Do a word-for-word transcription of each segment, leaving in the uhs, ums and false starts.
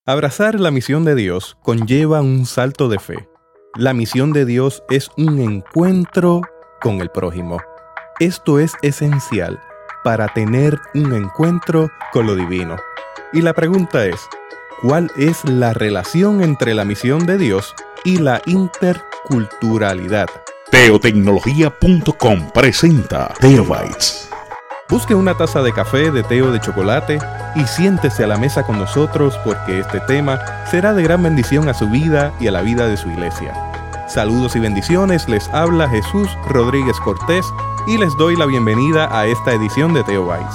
Abrazar la misión de Dios conlleva un salto de fe. La misión de Dios es un encuentro con el prójimo. Esto es esencial para tener un encuentro con lo divino. Y la pregunta es, ¿cuál es la relación entre la misión de Dios y la interculturalidad? Teotecnología punto com presenta Teobytes. Busque una taza de café, de té o de chocolate y siéntese a la mesa con nosotros porque este tema será de gran bendición a su vida y a la vida de su iglesia. Saludos y bendiciones, les habla Jesús Rodríguez Cortés y les doy la bienvenida a esta edición de Teobytes.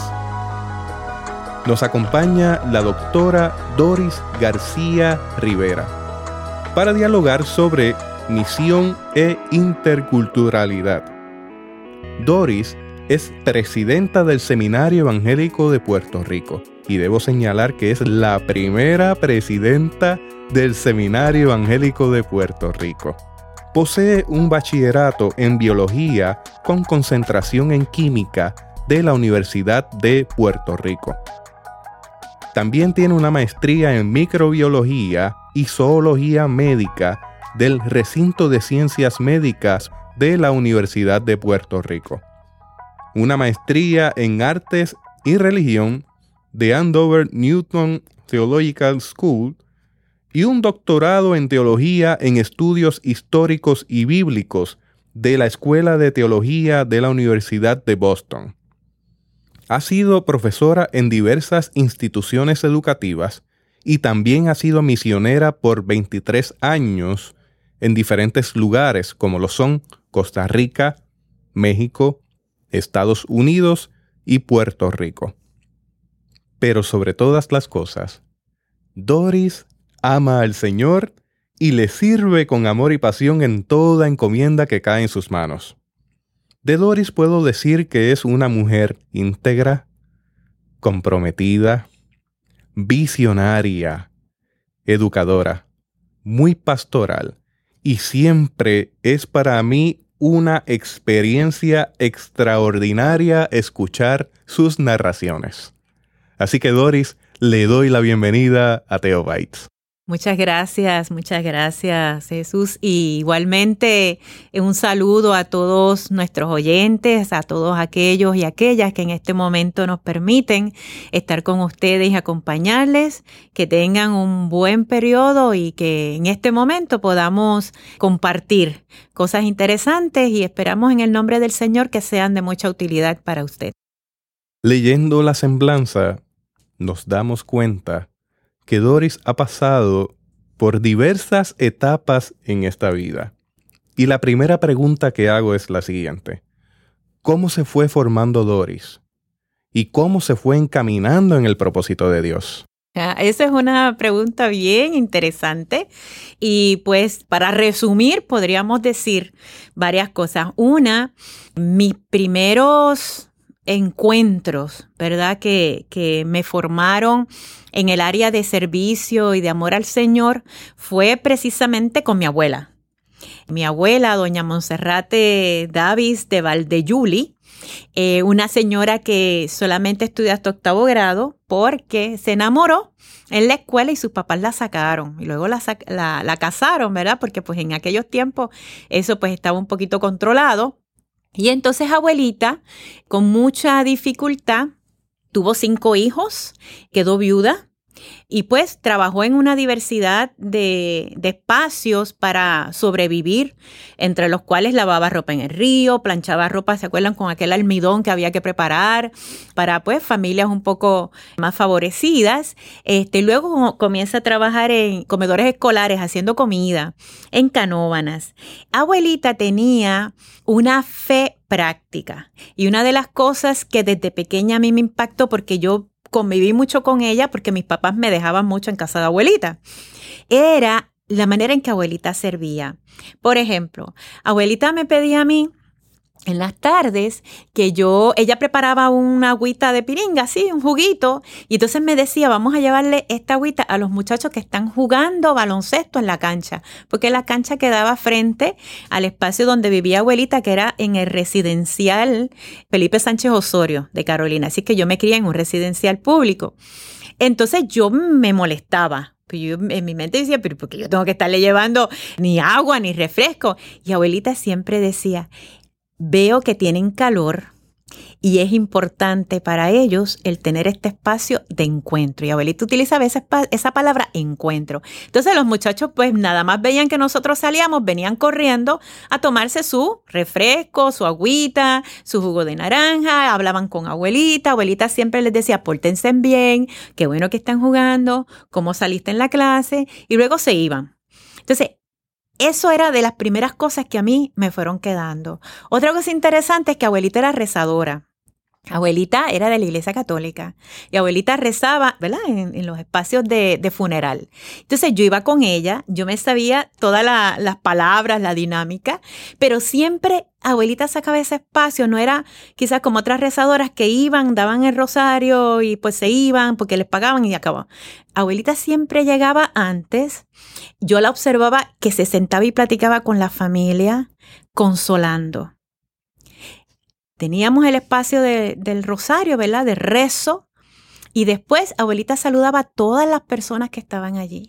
Nos acompaña la doctora Doris García Rivera para dialogar sobre misión e interculturalidad. Doris es presidenta del Seminario Evangélico de Puerto Rico y debo señalar que es la primera presidenta del Seminario Evangélico de Puerto Rico. Posee un bachillerato en biología con concentración en química de la Universidad de Puerto Rico. También tiene una maestría en microbiología y zoología médica del Recinto de Ciencias Médicas de la Universidad de Puerto Rico. Una maestría en Artes y Religión de Andover Newton Theological School y un doctorado en Teología en Estudios Históricos y Bíblicos de la Escuela de Teología de la Universidad de Boston. Ha sido profesora en diversas instituciones educativas y también ha sido misionera por veintitrés años en diferentes lugares como lo son Costa Rica, México, Estados Unidos y Puerto Rico. Pero sobre todas las cosas, Doris ama al Señor y le sirve con amor y pasión en toda encomienda que cae en sus manos. De Doris puedo decir que es una mujer íntegra, comprometida, visionaria, educadora, muy pastoral y siempre es para mí una experiencia extraordinaria escuchar sus narraciones. Así que Doris, le doy la bienvenida a Teobytes. Muchas gracias, muchas gracias, Jesús. Y igualmente un saludo a todos nuestros oyentes, a todos aquellos y aquellas que en este momento nos permiten estar con ustedes y acompañarles, que tengan un buen periodo y que en este momento podamos compartir cosas interesantes y esperamos en el nombre del Señor que sean de mucha utilidad para usted. Leyendo la semblanza, nos damos cuenta que Doris ha pasado por diversas etapas en esta vida. Y la primera pregunta que hago es la siguiente. ¿Cómo se fue formando Doris? ¿Y cómo se fue encaminando en el propósito de Dios? Esa es una pregunta bien interesante y pues para resumir podríamos decir varias cosas. Una, mis primeros encuentros, ¿verdad? Que, que me formaron en el área de servicio y de amor al Señor fue precisamente con mi abuela. Mi abuela, doña Monserrate Davis de Valdeyuli, eh, una señora que solamente estudió hasta octavo grado porque se enamoró en la escuela y sus papás la sacaron y luego la, la, la casaron, ¿verdad? Porque pues en aquellos tiempos eso pues estaba un poquito controlado. Y entonces abuelita, con mucha dificultad, tuvo cinco hijos, quedó viuda y pues trabajó en una diversidad de, de espacios para sobrevivir, entre los cuales lavaba ropa en el río, planchaba ropa, ¿se acuerdan? Con aquel almidón que había que preparar para pues familias un poco más favorecidas. Este, luego comienza a trabajar en comedores escolares haciendo comida, en canóvanas. Abuelita tenía una fe práctica y una de las cosas que desde pequeña a mí me impactó porque yo conviví mucho con ella porque mis papás me dejaban mucho en casa de abuelita, era la manera en que abuelita servía. Por ejemplo, abuelita me pedía a mí en las tardes que yo, ella preparaba una agüita de piringa, así, un juguito, y entonces me decía, vamos a llevarle esta agüita a los muchachos que están jugando baloncesto en la cancha, porque la cancha quedaba frente al espacio donde vivía abuelita, que era en el residencial Felipe Sánchez Osorio de Carolina, así que yo me crié en un residencial público. Entonces yo me molestaba Pues yo en mi mente decía, pero ¿por qué yo tengo que estarle llevando ni agua ni refresco? Y abuelita siempre decía, veo que tienen calor y es importante para ellos el tener este espacio de encuentro. Y abuelita utilizaba esa, esa palabra encuentro. Entonces los muchachos pues nada más veían que nosotros salíamos, venían corriendo a tomarse su refresco, su agüita, su jugo de naranja, hablaban con abuelita. Abuelita siempre les decía, pórtense bien, qué bueno que están jugando, cómo saliste en la clase, y luego se iban. Entonces, eso era de las primeras cosas que a mí me fueron quedando. Otra cosa interesante es que abuelita era rezadora. Abuelita era de la Iglesia Católica y abuelita rezaba, ¿verdad? En, en los espacios de, de funeral. Entonces yo iba con ella, yo me sabía todas la, las palabras, la dinámica, pero siempre abuelita sacaba ese espacio. No era quizás como otras rezadoras que iban, daban el rosario y pues se iban porque les pagaban y acababan. Abuelita siempre llegaba antes. Yo la observaba que se sentaba y platicaba con la familia, consolando. Teníamos el espacio de, del rosario, ¿verdad? De rezo. Y después abuelita saludaba a todas las personas que estaban allí.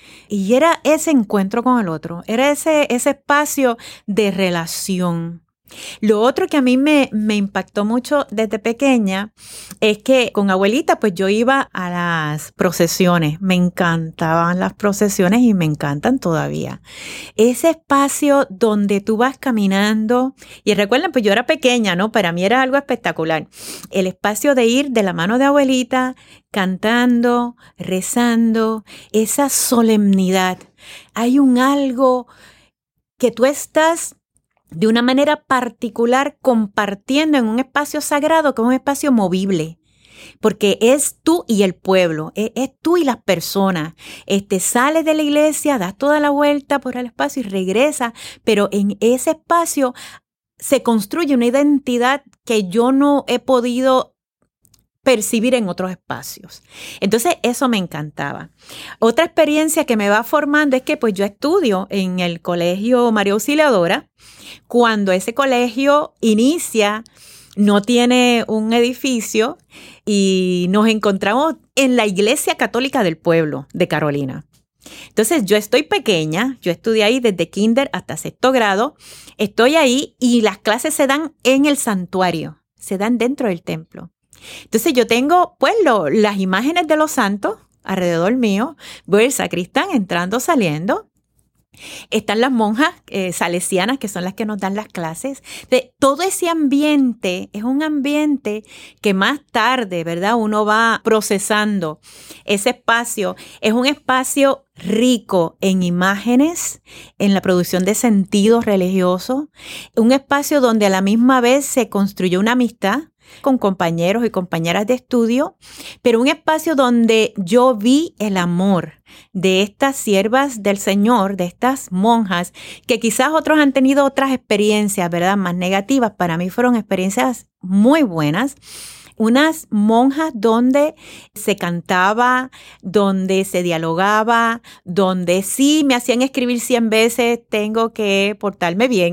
Y era ese encuentro con el otro. Era ese, ese espacio de relación. Lo otro que a mí me, me impactó mucho desde pequeña es que con abuelita pues yo iba a las procesiones. Me encantaban las procesiones y me encantan todavía. Ese espacio donde tú vas caminando y recuerden pues yo era pequeña, ¿no? Para mí era algo espectacular. El espacio de ir de la mano de abuelita cantando, rezando, esa solemnidad. Hay un algo que tú estás de una manera particular compartiendo en un espacio sagrado que es un espacio movible, porque es tú y el pueblo, es, es tú y las personas. Este, sales de la iglesia, das toda la vuelta por el espacio y regresas, pero en ese espacio se construye una identidad que yo no he podido percibir en otros espacios. Entonces, eso me encantaba. Otra experiencia que me va formando es que pues yo estudio en el Colegio María Auxiliadora. Cuando ese colegio inicia, no tiene un edificio y nos encontramos en la Iglesia Católica del Pueblo de Carolina. Entonces, yo estoy pequeña, yo estudié ahí desde kinder hasta sexto grado, estoy ahí y las clases se dan en el santuario, se dan dentro del templo. Entonces yo tengo pues lo, las imágenes de los santos alrededor mío, veo el sacristán entrando, saliendo. Están las monjas eh, salesianas que son las que nos dan las clases. De, todo ese ambiente es un ambiente que más tarde, ¿verdad? Uno va procesando ese espacio. Es un espacio rico en imágenes, en la producción de sentidos religiosos. Un espacio donde a la misma vez se construyó una amistad con compañeros y compañeras de estudio, pero un espacio donde yo vi el amor de estas siervas del Señor, de estas monjas, que quizás otros han tenido otras experiencias, ¿verdad?, más negativas. Para mí fueron experiencias muy buenas. Unas monjas donde se cantaba, donde se dialogaba, donde sí me hacían escribir cien veces, tengo que portarme bien.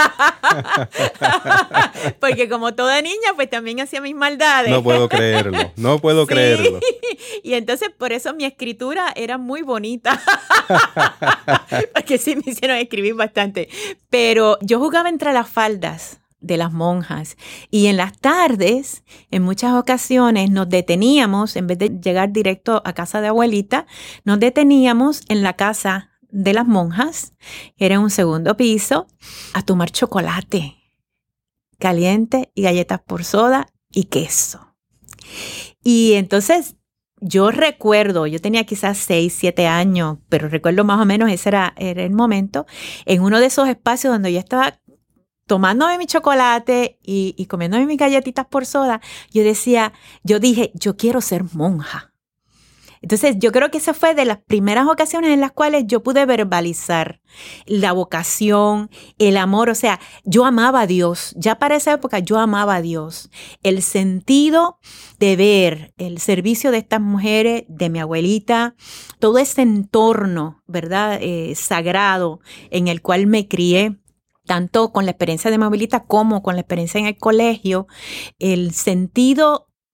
Porque como toda niña, pues también hacía mis maldades. No puedo creerlo, no puedo sí. creerlo. Y entonces por eso mi escritura era muy bonita. Porque sí me hicieron escribir bastante. Pero yo jugaba entre las faldas de las monjas. Y en las tardes, en muchas ocasiones, nos deteníamos, en vez de llegar directo a casa de abuelita, nos deteníamos en la casa de las monjas, que era un segundo piso, a tomar chocolate caliente y galletas por soda y queso. Y entonces yo recuerdo, yo tenía quizás seis, siete años, pero recuerdo más o menos ese era, era el momento, en uno de esos espacios donde yo estaba tomándome mi chocolate y, y comiéndome mis galletitas por soda, yo decía, yo dije, yo quiero ser monja. Entonces, yo creo que esa fue de las primeras ocasiones en las cuales yo pude verbalizar la vocación, el amor. O sea, yo amaba a Dios. Ya para esa época yo amaba a Dios. El sentido de ver el servicio de estas mujeres, de mi abuelita, todo ese entorno, ¿verdad?, eh, sagrado en el cual me crié, tanto con la experiencia de mi abuelita como con la experiencia en el colegio, el sentido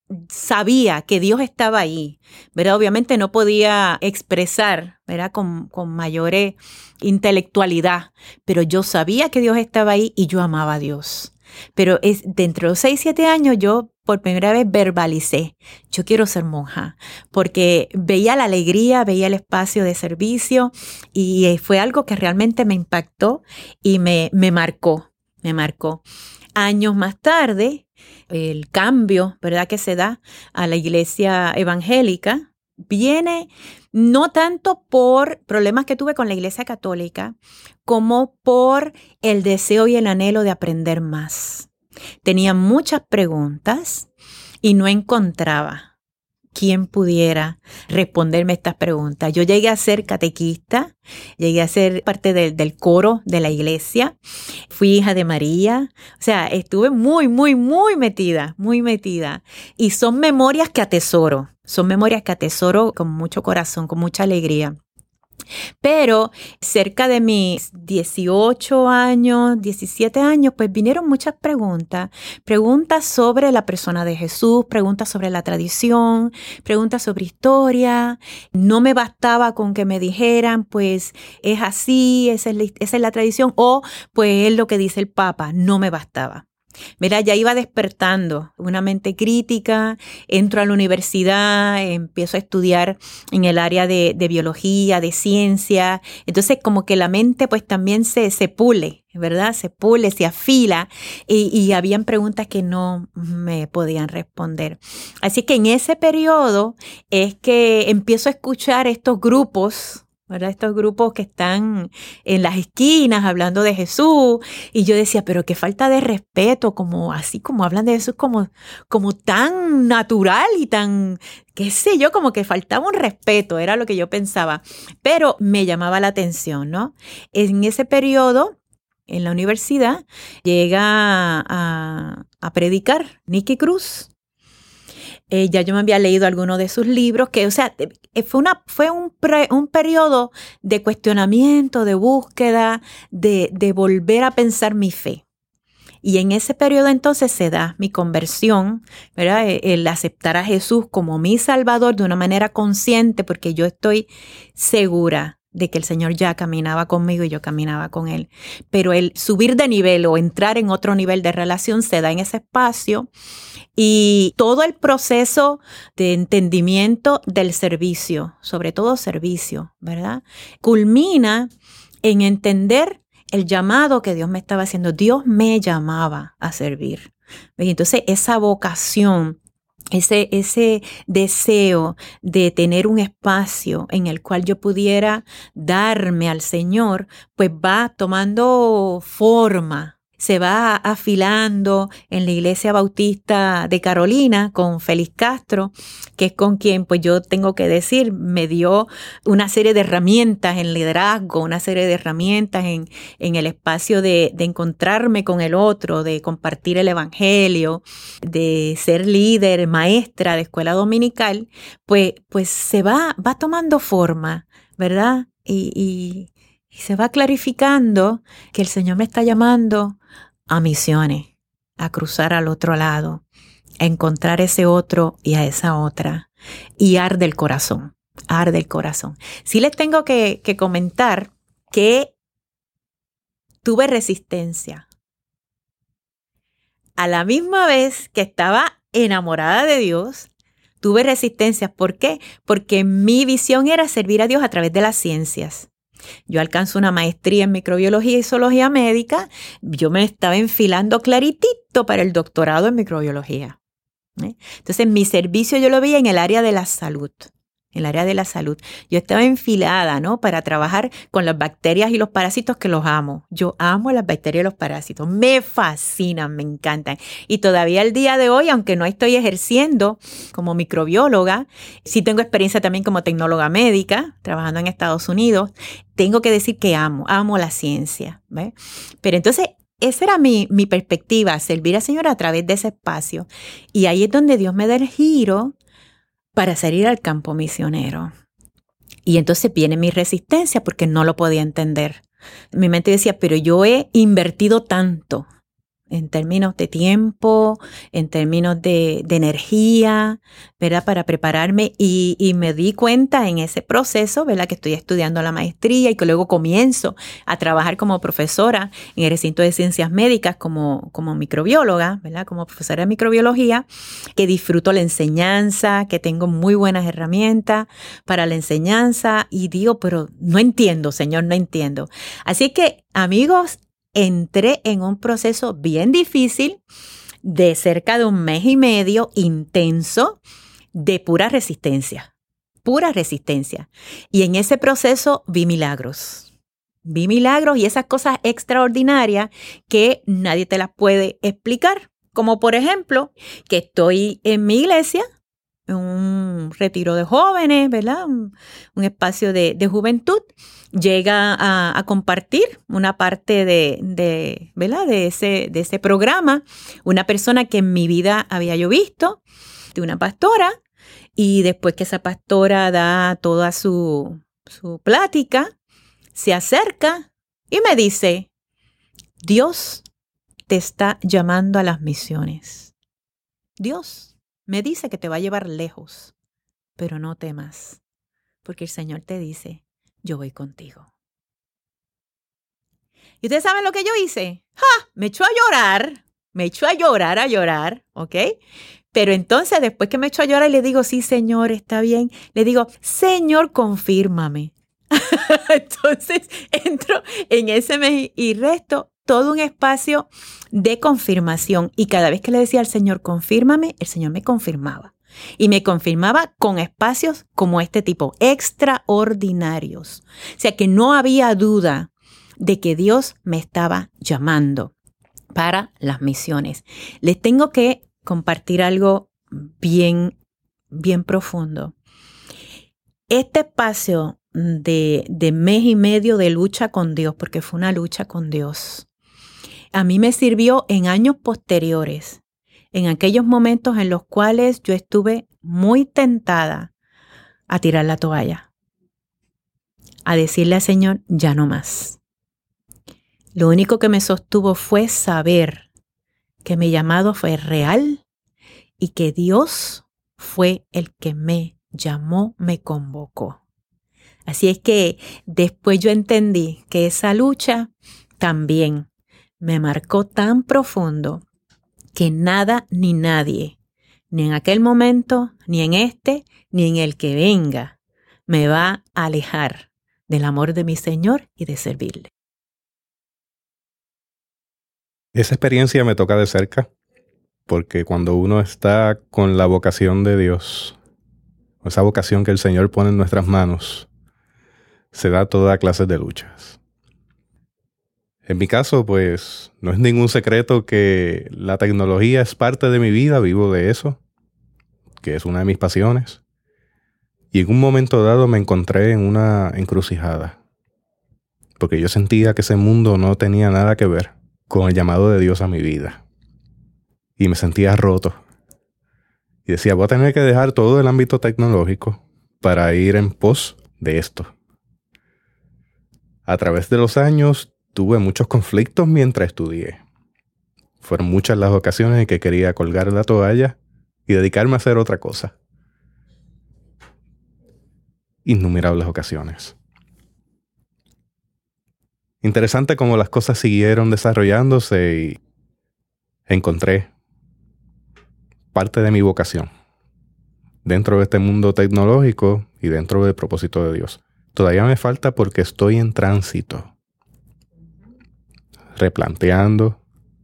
sabía que Dios estaba ahí, ¿verdad? Obviamente no podía expresar, ¿verdad? Con, con mayor intelectualidad, pero yo sabía que Dios estaba ahí y yo amaba a Dios. Pero es, dentro de los seis, siete años yo por primera vez verbalicé, yo quiero ser monja, porque veía la alegría, veía el espacio de servicio y fue algo que realmente me impactó y me, me marcó, me marcó. Años más tarde, el cambio, ¿verdad?, que se da a la iglesia evangélica viene no tanto por problemas que tuve con la iglesia católica, como por el deseo y el anhelo de aprender más. Tenía muchas preguntas y no encontraba quién pudiera responderme estas preguntas. Yo llegué a ser catequista, llegué a ser parte del, del coro de la iglesia, fui hija de María, o sea, estuve muy, muy, muy metida, muy metida. Y son memorias que atesoro, son memorias que atesoro con mucho corazón, con mucha alegría. Pero cerca de mis dieciocho años, diecisiete años, pues vinieron muchas preguntas. Preguntas sobre la persona de Jesús, preguntas sobre la tradición, preguntas sobre historia. No me bastaba con que me dijeran, pues es así, esa es la, esa es la tradición, o pues es lo que dice el Papa. No me bastaba. Mira, ya iba despertando una mente crítica, entro a la universidad, empiezo a estudiar en el área de, de biología, de ciencia. Entonces como que la mente pues también se, se pule, ¿verdad? Se pule, se afila y, y habían preguntas que no me podían responder. Así que en ese periodo es que empiezo a escuchar estos grupos, ¿verdad? Estos grupos que están en las esquinas hablando de Jesús. Y yo decía, pero qué falta de respeto, como así como hablan de Jesús como, como tan natural y tan, qué sé yo, como que faltaba un respeto, era lo que yo pensaba. Pero me llamaba la atención, ¿no? En ese periodo, en la universidad, llega a, a predicar Nicky Cruz. Eh, ya yo me había leído algunos de sus libros, que, o sea, fue, una, fue un, pre, un periodo de cuestionamiento, de búsqueda, de, de volver a pensar mi fe. Y en ese periodo entonces se da mi conversión, ¿verdad? El aceptar a Jesús como mi Salvador de una manera consciente, porque yo estoy segura de que el Señor ya caminaba conmigo y yo caminaba con Él. Pero el subir de nivel o entrar en otro nivel de relación se da en ese espacio y todo el proceso de entendimiento del servicio, sobre todo servicio, ¿verdad? Culmina en entender el llamado que Dios me estaba haciendo. Dios me llamaba a servir. Entonces esa vocación, Ese, ese deseo de tener un espacio en el cual yo pudiera darme al Señor, pues va tomando forma, se va afilando en la Iglesia Bautista de Carolina con Félix Castro, que es con quien, pues yo tengo que decir, me dio una serie de herramientas en liderazgo, una serie de herramientas en, en el espacio de, de encontrarme con el otro, de compartir el evangelio, de ser líder, maestra de escuela dominical, pues, pues se va, va tomando forma, ¿verdad? Y, y, y se va clarificando que el Señor me está llamando a misiones, a cruzar al otro lado, a encontrar ese otro y a esa otra. Y arde el corazón, arde el corazón. Sí les tengo que, que comentar que tuve resistencia. A la misma vez que estaba enamorada de Dios, tuve resistencia. ¿Por qué? Porque mi visión era servir a Dios a través de las ciencias. Yo alcanzo una maestría en microbiología y zoología médica. Yo me estaba enfilando claritito para el doctorado en microbiología. ¿eh? Entonces, mi servicio yo lo veía en el área de la salud. En el área de la salud. Yo estaba enfilada, ¿no? Para trabajar con las bacterias y los parásitos que los amo. Yo amo las bacterias y los parásitos. Me fascinan, me encantan. Y todavía al día de hoy, aunque no estoy ejerciendo como microbióloga, sí tengo experiencia también como tecnóloga médica, trabajando en Estados Unidos. Tengo que decir que amo, amo la ciencia. ¿ves? Pero entonces, esa era mi, mi perspectiva, servir al Señor a través de ese espacio. Y ahí es donde Dios me da el giro para salir al campo misionero. Y entonces viene mi resistencia porque no lo podía entender. Mi mente decía, pero yo he invertido tanto en términos de tiempo, en términos de, de energía, ¿verdad? Para prepararme y, y me di cuenta en ese proceso, ¿verdad? Que estoy estudiando la maestría y que luego comienzo a trabajar como profesora en el recinto de ciencias médicas como, como microbióloga, ¿verdad? Como profesora de microbiología, que disfruto la enseñanza, que tengo muy buenas herramientas para la enseñanza y digo, pero no entiendo, Señor, no entiendo. Así que, amigos, entré en un proceso bien difícil de cerca de un mes y medio intenso de pura resistencia, pura resistencia. Y en ese proceso vi milagros, vi milagros y esas cosas extraordinarias que nadie te las puede explicar. Como por ejemplo, que estoy en mi iglesia, un retiro de jóvenes, ¿verdad? Un, un espacio de, de juventud. Llega a, a compartir una parte de, de, ¿verdad? de, ese, de ese programa, una persona que en mi vida había yo visto, de una pastora, y después que esa pastora da toda su, su plática, se acerca y me dice, Dios te está llamando a las misiones. Dios me dice que te va a llevar lejos, pero no temas, porque el Señor te dice, yo voy contigo. ¿Y ustedes saben lo que yo hice? ¡Ja! Me echó a llorar, me echó a llorar, a llorar, ¿ok? Pero entonces después que me echó a llorar y le digo, sí, Señor, está bien, le digo, Señor, confírmame. Entonces entro en ese mes y resto todo un espacio de confirmación. Y cada vez que le decía al Señor, confírmame, el Señor me confirmaba. Y me confirmaba con espacios como este tipo, extraordinarios. O sea que no había duda de que Dios me estaba llamando para las misiones. Les tengo que compartir algo bien, bien profundo. Este espacio de, de mes y medio de lucha con Dios, porque fue una lucha con Dios, a mí me sirvió en años posteriores, en aquellos momentos en los cuales yo estuve muy tentada a tirar la toalla, a decirle al Señor, ya no más. Lo único que me sostuvo fue saber que mi llamado fue real y que Dios fue el que me llamó, me convocó. Así es que después yo entendí que esa lucha también me marcó tan profundo que nada ni nadie, ni en aquel momento, ni en este, ni en el que venga, me va a alejar del amor de mi Señor y de servirle. Esa experiencia me toca de cerca, porque cuando uno está con la vocación de Dios, esa vocación que el Señor pone en nuestras manos, se da toda clase de luchas. En mi caso, pues, no es ningún secreto que la tecnología es parte de mi vida, vivo de eso, que es una de mis pasiones. Y en un momento dado me encontré en una encrucijada, porque yo sentía que ese mundo no tenía nada que ver con el llamado de Dios a mi vida. Y me sentía roto. Y decía, voy a tener que dejar todo el ámbito tecnológico para ir en pos de esto. A través de los años tuve muchos conflictos mientras estudié. Fueron muchas las ocasiones en que quería colgar la toalla y dedicarme a hacer otra cosa. Innumerables ocasiones. Interesante cómo las cosas siguieron desarrollándose y encontré parte de mi vocación dentro de este mundo tecnológico y dentro del propósito de Dios. Todavía me falta porque estoy en tránsito, replanteando,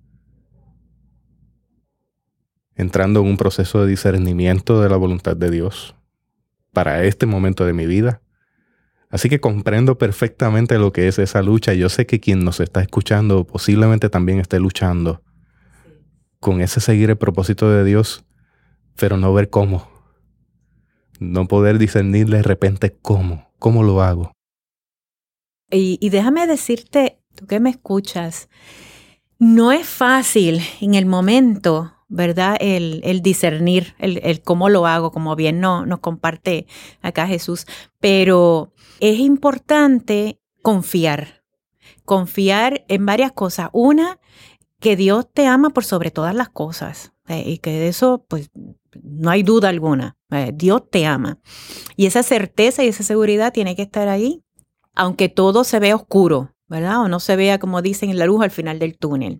entrando en un proceso de discernimiento de la voluntad de Dios para este momento de mi vida. Así que comprendo perfectamente lo que es esa lucha. Yo sé que quien nos está escuchando posiblemente también esté luchando con ese seguir el propósito de Dios, pero no ver cómo. No poder discernir de repente cómo, cómo lo hago. Y, y déjame decirte, tú que me escuchas, no es fácil en el momento, ¿verdad? El, el discernir, el, el cómo lo hago, como bien no, nos comparte acá Jesús, pero es importante confiar, confiar en varias cosas. Una, que Dios te ama por sobre todas las cosas eh, y que de eso pues no hay duda alguna. Eh, Dios te ama. Y esa certeza y esa seguridad tiene que estar ahí, aunque todo se vea oscuro, ¿verdad? O no se vea, como dicen, en la luz al final del túnel.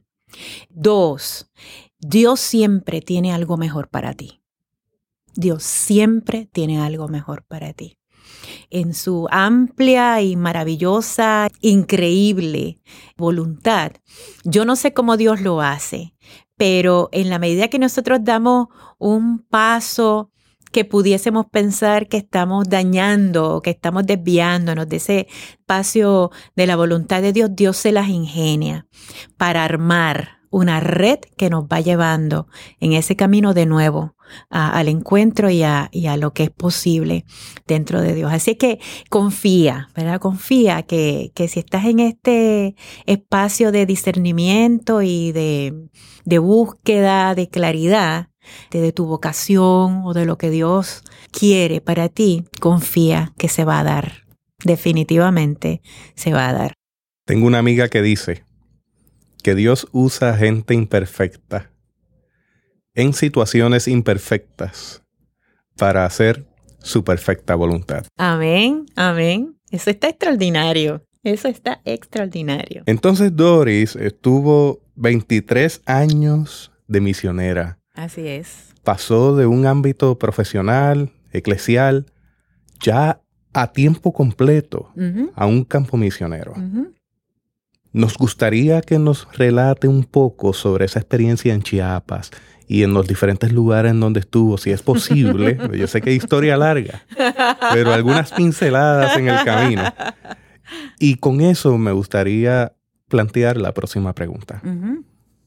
Dos, Dios siempre tiene algo mejor para ti. Dios siempre tiene algo mejor para ti. En su amplia y maravillosa, increíble voluntad. Yo no sé cómo Dios lo hace, pero en la medida que nosotros damos un paso que pudiésemos pensar que estamos dañando, que estamos desviándonos de ese espacio de la voluntad de Dios, Dios se las ingenia para armar una red que nos va llevando en ese camino de nuevo a, al encuentro y a, y a lo que es posible dentro de Dios. Así que confía, ¿verdad? Confía que, que si estás en este espacio de discernimiento y de, de búsqueda, de claridad, de, de tu vocación o de lo que Dios quiere para ti, confía que se va a dar. Definitivamente se va a dar. Tengo una amiga que dice que Dios usa gente imperfecta en situaciones imperfectas para hacer su perfecta voluntad. Amén, amén. Eso está extraordinario. Eso está extraordinario. Entonces Doris estuvo veintitrés años de misionera. Así es. Pasó de un ámbito profesional, eclesial, ya a tiempo completo, uh-huh. a un campo misionero. Uh-huh. Nos gustaría que nos relate un poco sobre esa experiencia en Chiapas y en los diferentes lugares en donde estuvo, si es posible. Yo sé que hay historia larga, pero algunas pinceladas en el camino. Y con eso me gustaría plantear la próxima pregunta. Uh-huh.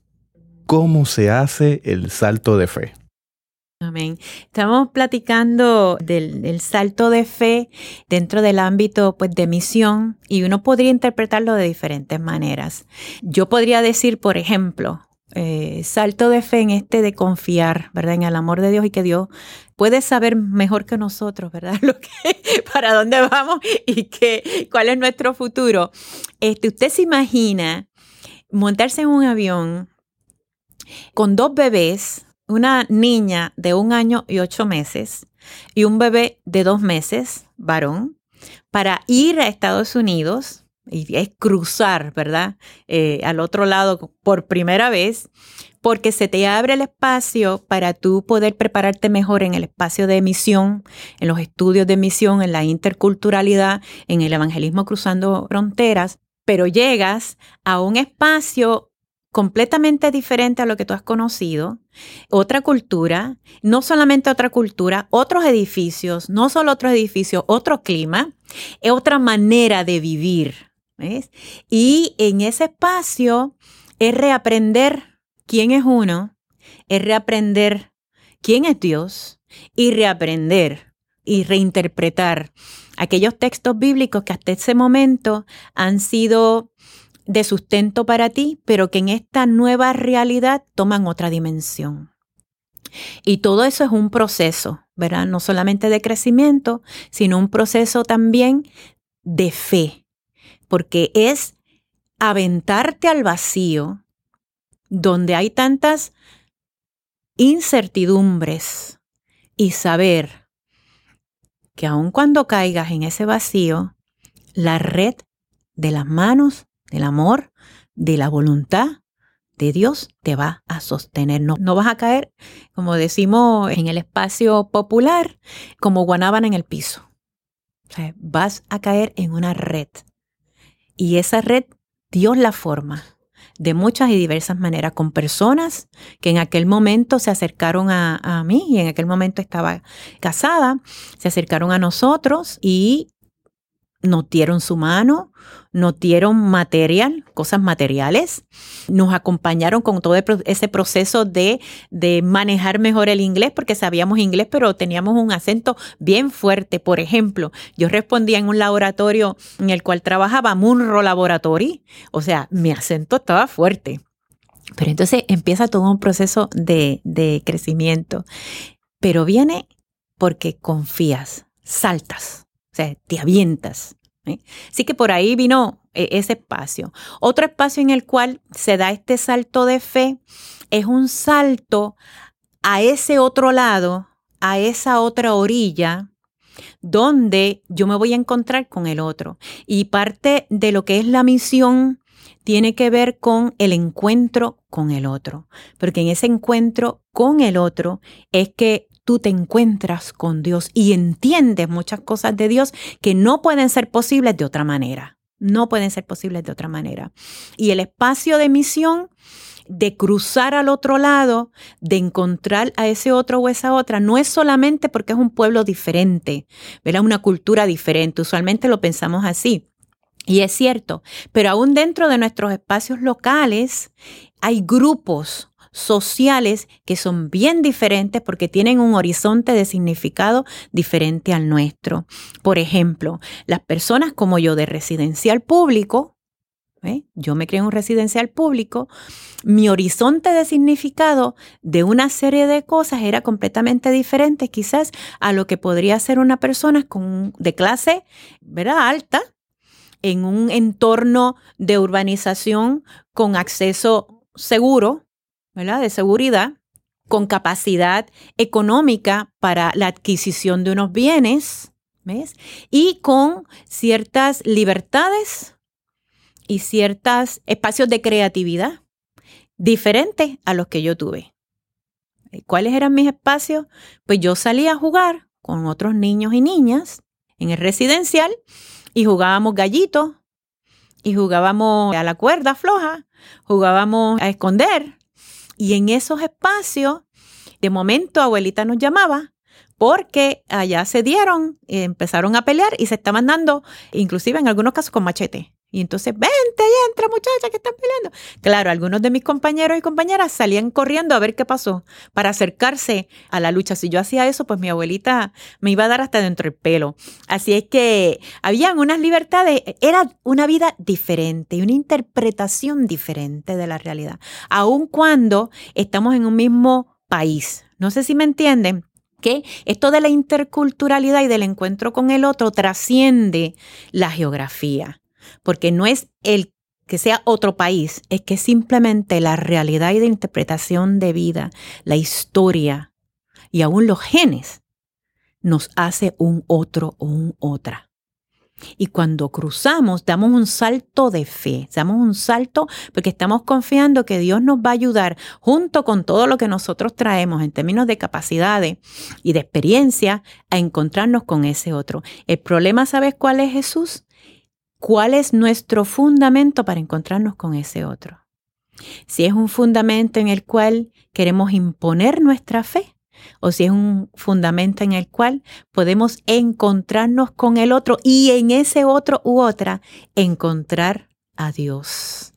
¿Cómo se hace el salto de fe? Amén. Estamos platicando del, del salto de fe dentro del ámbito pues, de misión y uno podría interpretarlo de diferentes maneras. Yo podría decir, por ejemplo, eh, salto de fe en este de confiar, ¿verdad? En el amor de Dios y que Dios puede saber mejor que nosotros, ¿verdad? Lo que, para dónde vamos y que, cuál es nuestro futuro. Este, usted se imagina montarse en un avión con dos bebés, una niña de un año y ocho meses y un bebé de dos meses, varón, para ir a Estados Unidos y es cruzar, ¿verdad? Eh, al otro lado por primera vez, porque se te abre el espacio para tú poder prepararte mejor en el espacio de misión, en los estudios de misión, en la interculturalidad, en el evangelismo cruzando fronteras, pero llegas a un espacio completamente diferente a lo que tú has conocido, otra cultura, no solamente otra cultura, otros edificios, no solo otros edificios, otro clima, otra manera de vivir, ¿ves? Y en ese espacio es reaprender quién es uno, es reaprender quién es Dios y reaprender y reinterpretar aquellos textos bíblicos que hasta ese momento han sido de sustento para ti, pero que en esta nueva realidad toman otra dimensión. Y todo eso es un proceso, ¿verdad? No solamente de crecimiento, sino un proceso también de fe, porque es aventarte al vacío donde hay tantas incertidumbres y saber que aun cuando caigas en ese vacío, la red de las manos del amor, de la voluntad de Dios te va a sostener. No, no vas a caer, como decimos en el espacio popular, como guanábana en el piso. O sea, vas a caer en una red. Y esa red, Dios la forma de muchas y diversas maneras, con personas que en aquel momento se acercaron a, a mí y en aquel momento estaba casada, se acercaron a nosotros y nos dieron su mano, nos dieron material, cosas materiales, nos acompañaron con todo ese proceso de, de manejar mejor el inglés, porque sabíamos inglés, pero teníamos un acento bien fuerte. Por ejemplo, yo respondía en un laboratorio en el cual trabajaba, Munro Laboratory, o sea, mi acento estaba fuerte. Pero entonces empieza todo un proceso de, de crecimiento, pero viene porque confías, saltas. O sea, te avientas. ¿eh? Así que por ahí vino ese espacio. Otro espacio en el cual se da este salto de fe es un salto a ese otro lado, a esa otra orilla, donde yo me voy a encontrar con el otro. Y parte de lo que es la misión tiene que ver con el encuentro con el otro, porque en ese encuentro con el otro es que tú te encuentras con Dios y entiendes muchas cosas de Dios que no pueden ser posibles de otra manera. No pueden ser posibles de otra manera. Y el espacio de misión, de cruzar al otro lado, de encontrar a ese otro o esa otra, no es solamente porque es un pueblo diferente, ¿verdad? Una cultura diferente. Usualmente lo pensamos así. Y es cierto, pero aún dentro de nuestros espacios locales hay grupos sociales que son bien diferentes porque tienen un horizonte de significado diferente al nuestro. Por ejemplo, las personas como yo de residencial público, ¿eh? Yo me crié en un residencial público, mi horizonte de significado de una serie de cosas era completamente diferente quizás a lo que podría ser una persona con, de clase, ¿verdad?, alta, en un entorno de urbanización con acceso seguro, ¿verdad?, de seguridad, con capacidad económica para la adquisición de unos bienes, ¿ves? Y con ciertas libertades y ciertos espacios de creatividad diferentes a los que yo tuve. ¿Cuáles eran mis espacios? Pues yo salía a jugar con otros niños y niñas en el residencial y jugábamos gallitos y jugábamos a la cuerda floja, jugábamos a esconder. Y en esos espacios, de momento, abuelita nos llamaba porque allá se dieron, empezaron a pelear y se estaban dando, inclusive en algunos casos con machete. Y entonces, vente y entra, muchachas, que están peleando. Claro, algunos de mis compañeros y compañeras salían corriendo a ver qué pasó para acercarse a la lucha. Si yo hacía eso, pues mi abuelita me iba a dar hasta dentro del pelo. Así es que habían unas libertades, era una vida diferente y una interpretación diferente de la realidad, aun cuando estamos en un mismo país. No sé si me entienden. Que esto de la interculturalidad y del encuentro con el otro trasciende la geografía. Porque no es el que sea otro país, es que simplemente la realidad y la interpretación de vida, la historia y aún los genes nos hace un otro o un otra. Y cuando cruzamos, damos un salto de fe, damos un salto porque estamos confiando que Dios nos va a ayudar junto con todo lo que nosotros traemos en términos de capacidades y de experiencia a encontrarnos con ese otro. El problema, ¿sabes cuál es, Jesús? ¿Cuál es nuestro fundamento para encontrarnos con ese otro? Si es un fundamento en el cual queremos imponer nuestra fe o si es un fundamento en el cual podemos encontrarnos con el otro y en ese otro u otra encontrar a Dios.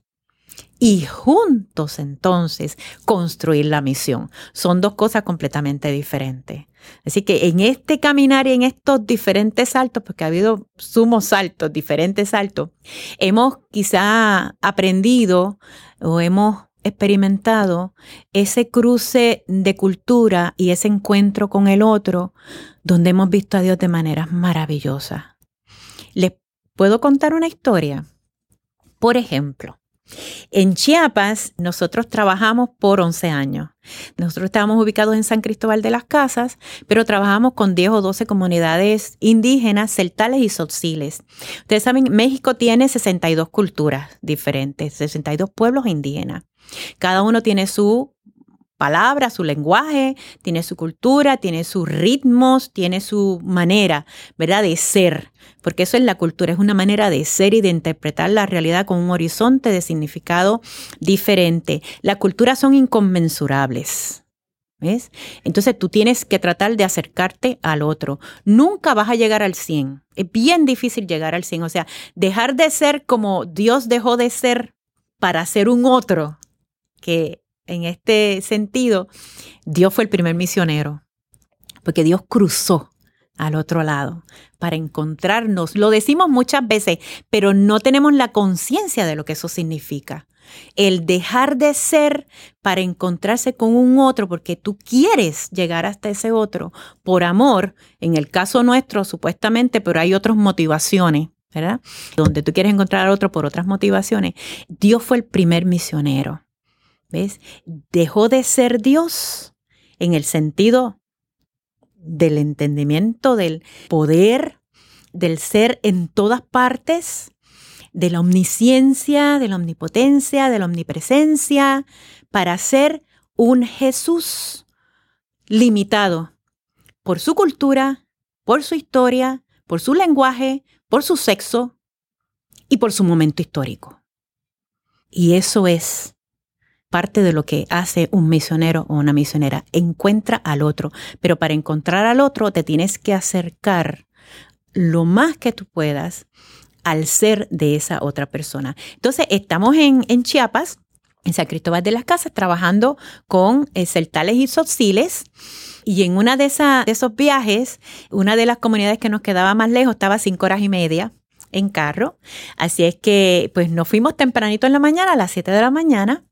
Y juntos entonces construir la misión. Son dos cosas completamente diferentes. Así que en este caminar y en estos diferentes saltos, porque ha habido sumos saltos, diferentes saltos, hemos quizá aprendido o hemos experimentado ese cruce de cultura y ese encuentro con el otro, donde hemos visto a Dios de maneras maravillosas. ¿Les puedo contar una historia? Por ejemplo, en Chiapas nosotros trabajamos por once años. Nosotros estábamos ubicados en San Cristóbal de las Casas, pero trabajamos con diez o doce comunidades indígenas, celtales y tzotziles. Ustedes saben, México tiene sesenta y dos culturas diferentes, sesenta y dos pueblos indígenas. Cada uno tiene su palabra, su lenguaje, tiene su cultura, tiene sus ritmos, tiene su manera, ¿verdad?, de ser. Porque eso es la cultura, es una manera de ser y de interpretar la realidad con un horizonte de significado diferente. Las culturas son inconmensurables, ¿ves? Entonces tú tienes que tratar de acercarte al otro. Nunca vas a llegar al cien. Es bien difícil llegar al cien. O sea, dejar de ser como Dios dejó de ser para ser un otro, que en este sentido, Dios fue el primer misionero, porque Dios cruzó al otro lado para encontrarnos. Lo decimos muchas veces, pero no tenemos la conciencia de lo que eso significa. El dejar de ser para encontrarse con un otro, porque tú quieres llegar hasta ese otro por amor, en el caso nuestro supuestamente, pero hay otras motivaciones. ¿verdad? Donde tú quieres encontrar al otro por otras motivaciones. Dios fue el primer misionero, ¿ves? Dejó de ser Dios en el sentido del entendimiento, del poder, del ser en todas partes, de la omnisciencia, de la omnipotencia, de la omnipresencia, para ser un Jesús limitado por su cultura, por su historia, por su lenguaje, por su sexo y por su momento histórico. Y eso es parte de lo que hace un misionero o una misionera. Encuentra al otro, pero para encontrar al otro te tienes que acercar lo más que tú puedas al ser de esa otra persona. Entonces, estamos en, en Chiapas, en San Cristóbal de las Casas, trabajando con eh, celtales y tzotziles. Y en una de, esa, de esos viajes, una de las comunidades que nos quedaba más lejos estaba a cinco horas y media en carro. Así es que pues nos fuimos tempranito en la mañana, a las siete de la mañana.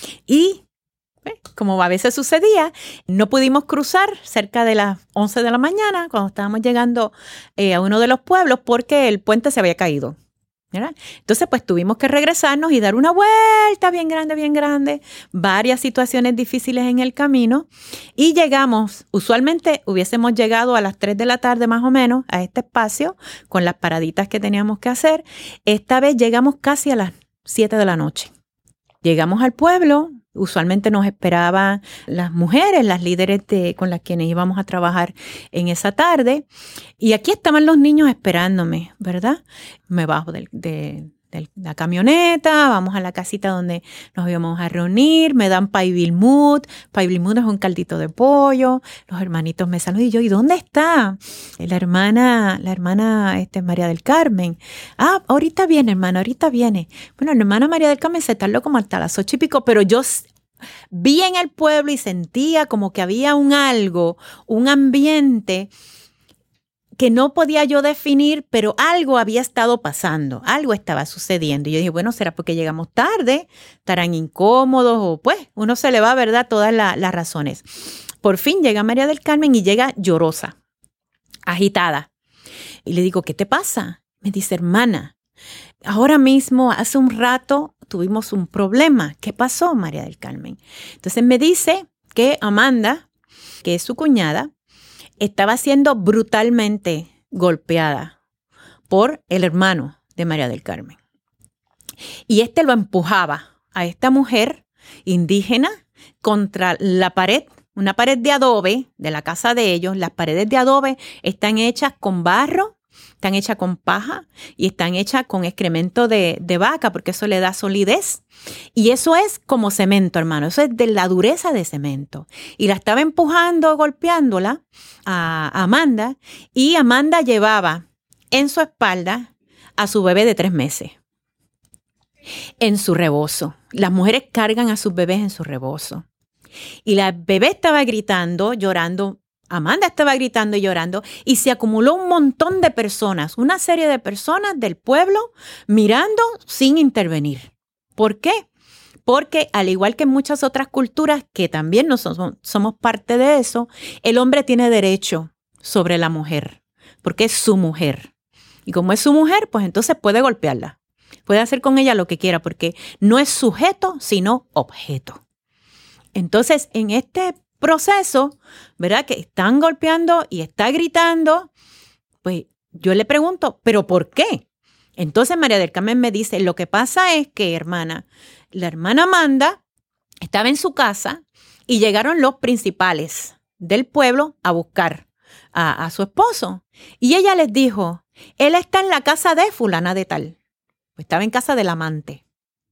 Y pues, como a veces sucedía, no pudimos cruzar cerca de las once de la mañana cuando estábamos llegando eh, a uno de los pueblos porque el puente se había caído, ¿verdad? Entonces, pues tuvimos que regresarnos y dar una vuelta bien grande, bien grande, varias situaciones difíciles en el camino y llegamos, usualmente hubiésemos llegado a las tres de la tarde más o menos a este espacio con las paraditas que teníamos que hacer. Esta vez llegamos casi a las siete de la noche. Llegamos al pueblo, usualmente nos esperaban las mujeres, las líderes de, con las quienes íbamos a trabajar en esa tarde. Y aquí estaban los niños esperándome, ¿verdad? Me bajo de, de, de la camioneta, vamos a la casita donde nos íbamos a reunir, me dan paibilmut. Paibilmut es un caldito de pollo. Los hermanitos me saludan y yo, ¿y dónde está? La hermana, la hermana este, María del Carmen. Ah, ahorita viene, hermana, ahorita viene. Bueno, la hermana María del Carmen se tardó como hasta las ocho y pico, pero yo vi en el pueblo y sentía como que había un algo, un ambiente que no podía yo definir, pero algo había estado pasando, algo estaba sucediendo. Y yo dije, bueno, ¿será porque llegamos tarde? ¿Estarán incómodos? O pues, uno se le va, ¿verdad? Todas la, las razones. Por fin llega María del Carmen y llega llorosa, agitada. Y le digo, ¿qué te pasa? Me dice, hermana, ahora mismo, hace un rato, tuvimos un problema. ¿Qué pasó, María del Carmen? Entonces me dice que Amanda, que es su cuñada, estaba siendo brutalmente golpeada por el hermano de María del Carmen. Y este lo empujaba a esta mujer indígena contra la pared, una pared de adobe de la casa de ellos. Las paredes de adobe están hechas con barro, están hechas con paja y están hechas con excremento de, de vaca porque eso le da solidez. Y eso es como cemento, hermano. Eso es de la dureza de cemento. Y la estaba empujando, golpeándola a Amanda. Y Amanda llevaba en su espalda a su bebé de tres meses. En su rebozo. Las mujeres cargan a sus bebés en su rebozo. Y la bebé estaba gritando, llorando. Amanda estaba gritando y llorando. Y se acumuló un montón de personas, una serie de personas del pueblo mirando sin intervenir. ¿Por qué? Porque al igual que en muchas otras culturas que también nosotros somos parte de eso, el hombre tiene derecho sobre la mujer, porque es su mujer. Y como es su mujer, pues entonces puede golpearla. Puede hacer con ella lo que quiera, porque no es sujeto, sino objeto. Entonces, en este proceso, ¿verdad? Que están golpeando y está gritando, pues yo le pregunto, ¿pero por qué? Entonces María del Carmen me dice, lo que pasa es que, hermana, la hermana Amanda estaba en su casa y llegaron los principales del pueblo a buscar a, a su esposo. Y ella les dijo, él está en la casa de fulana de tal. Pues estaba en casa del amante.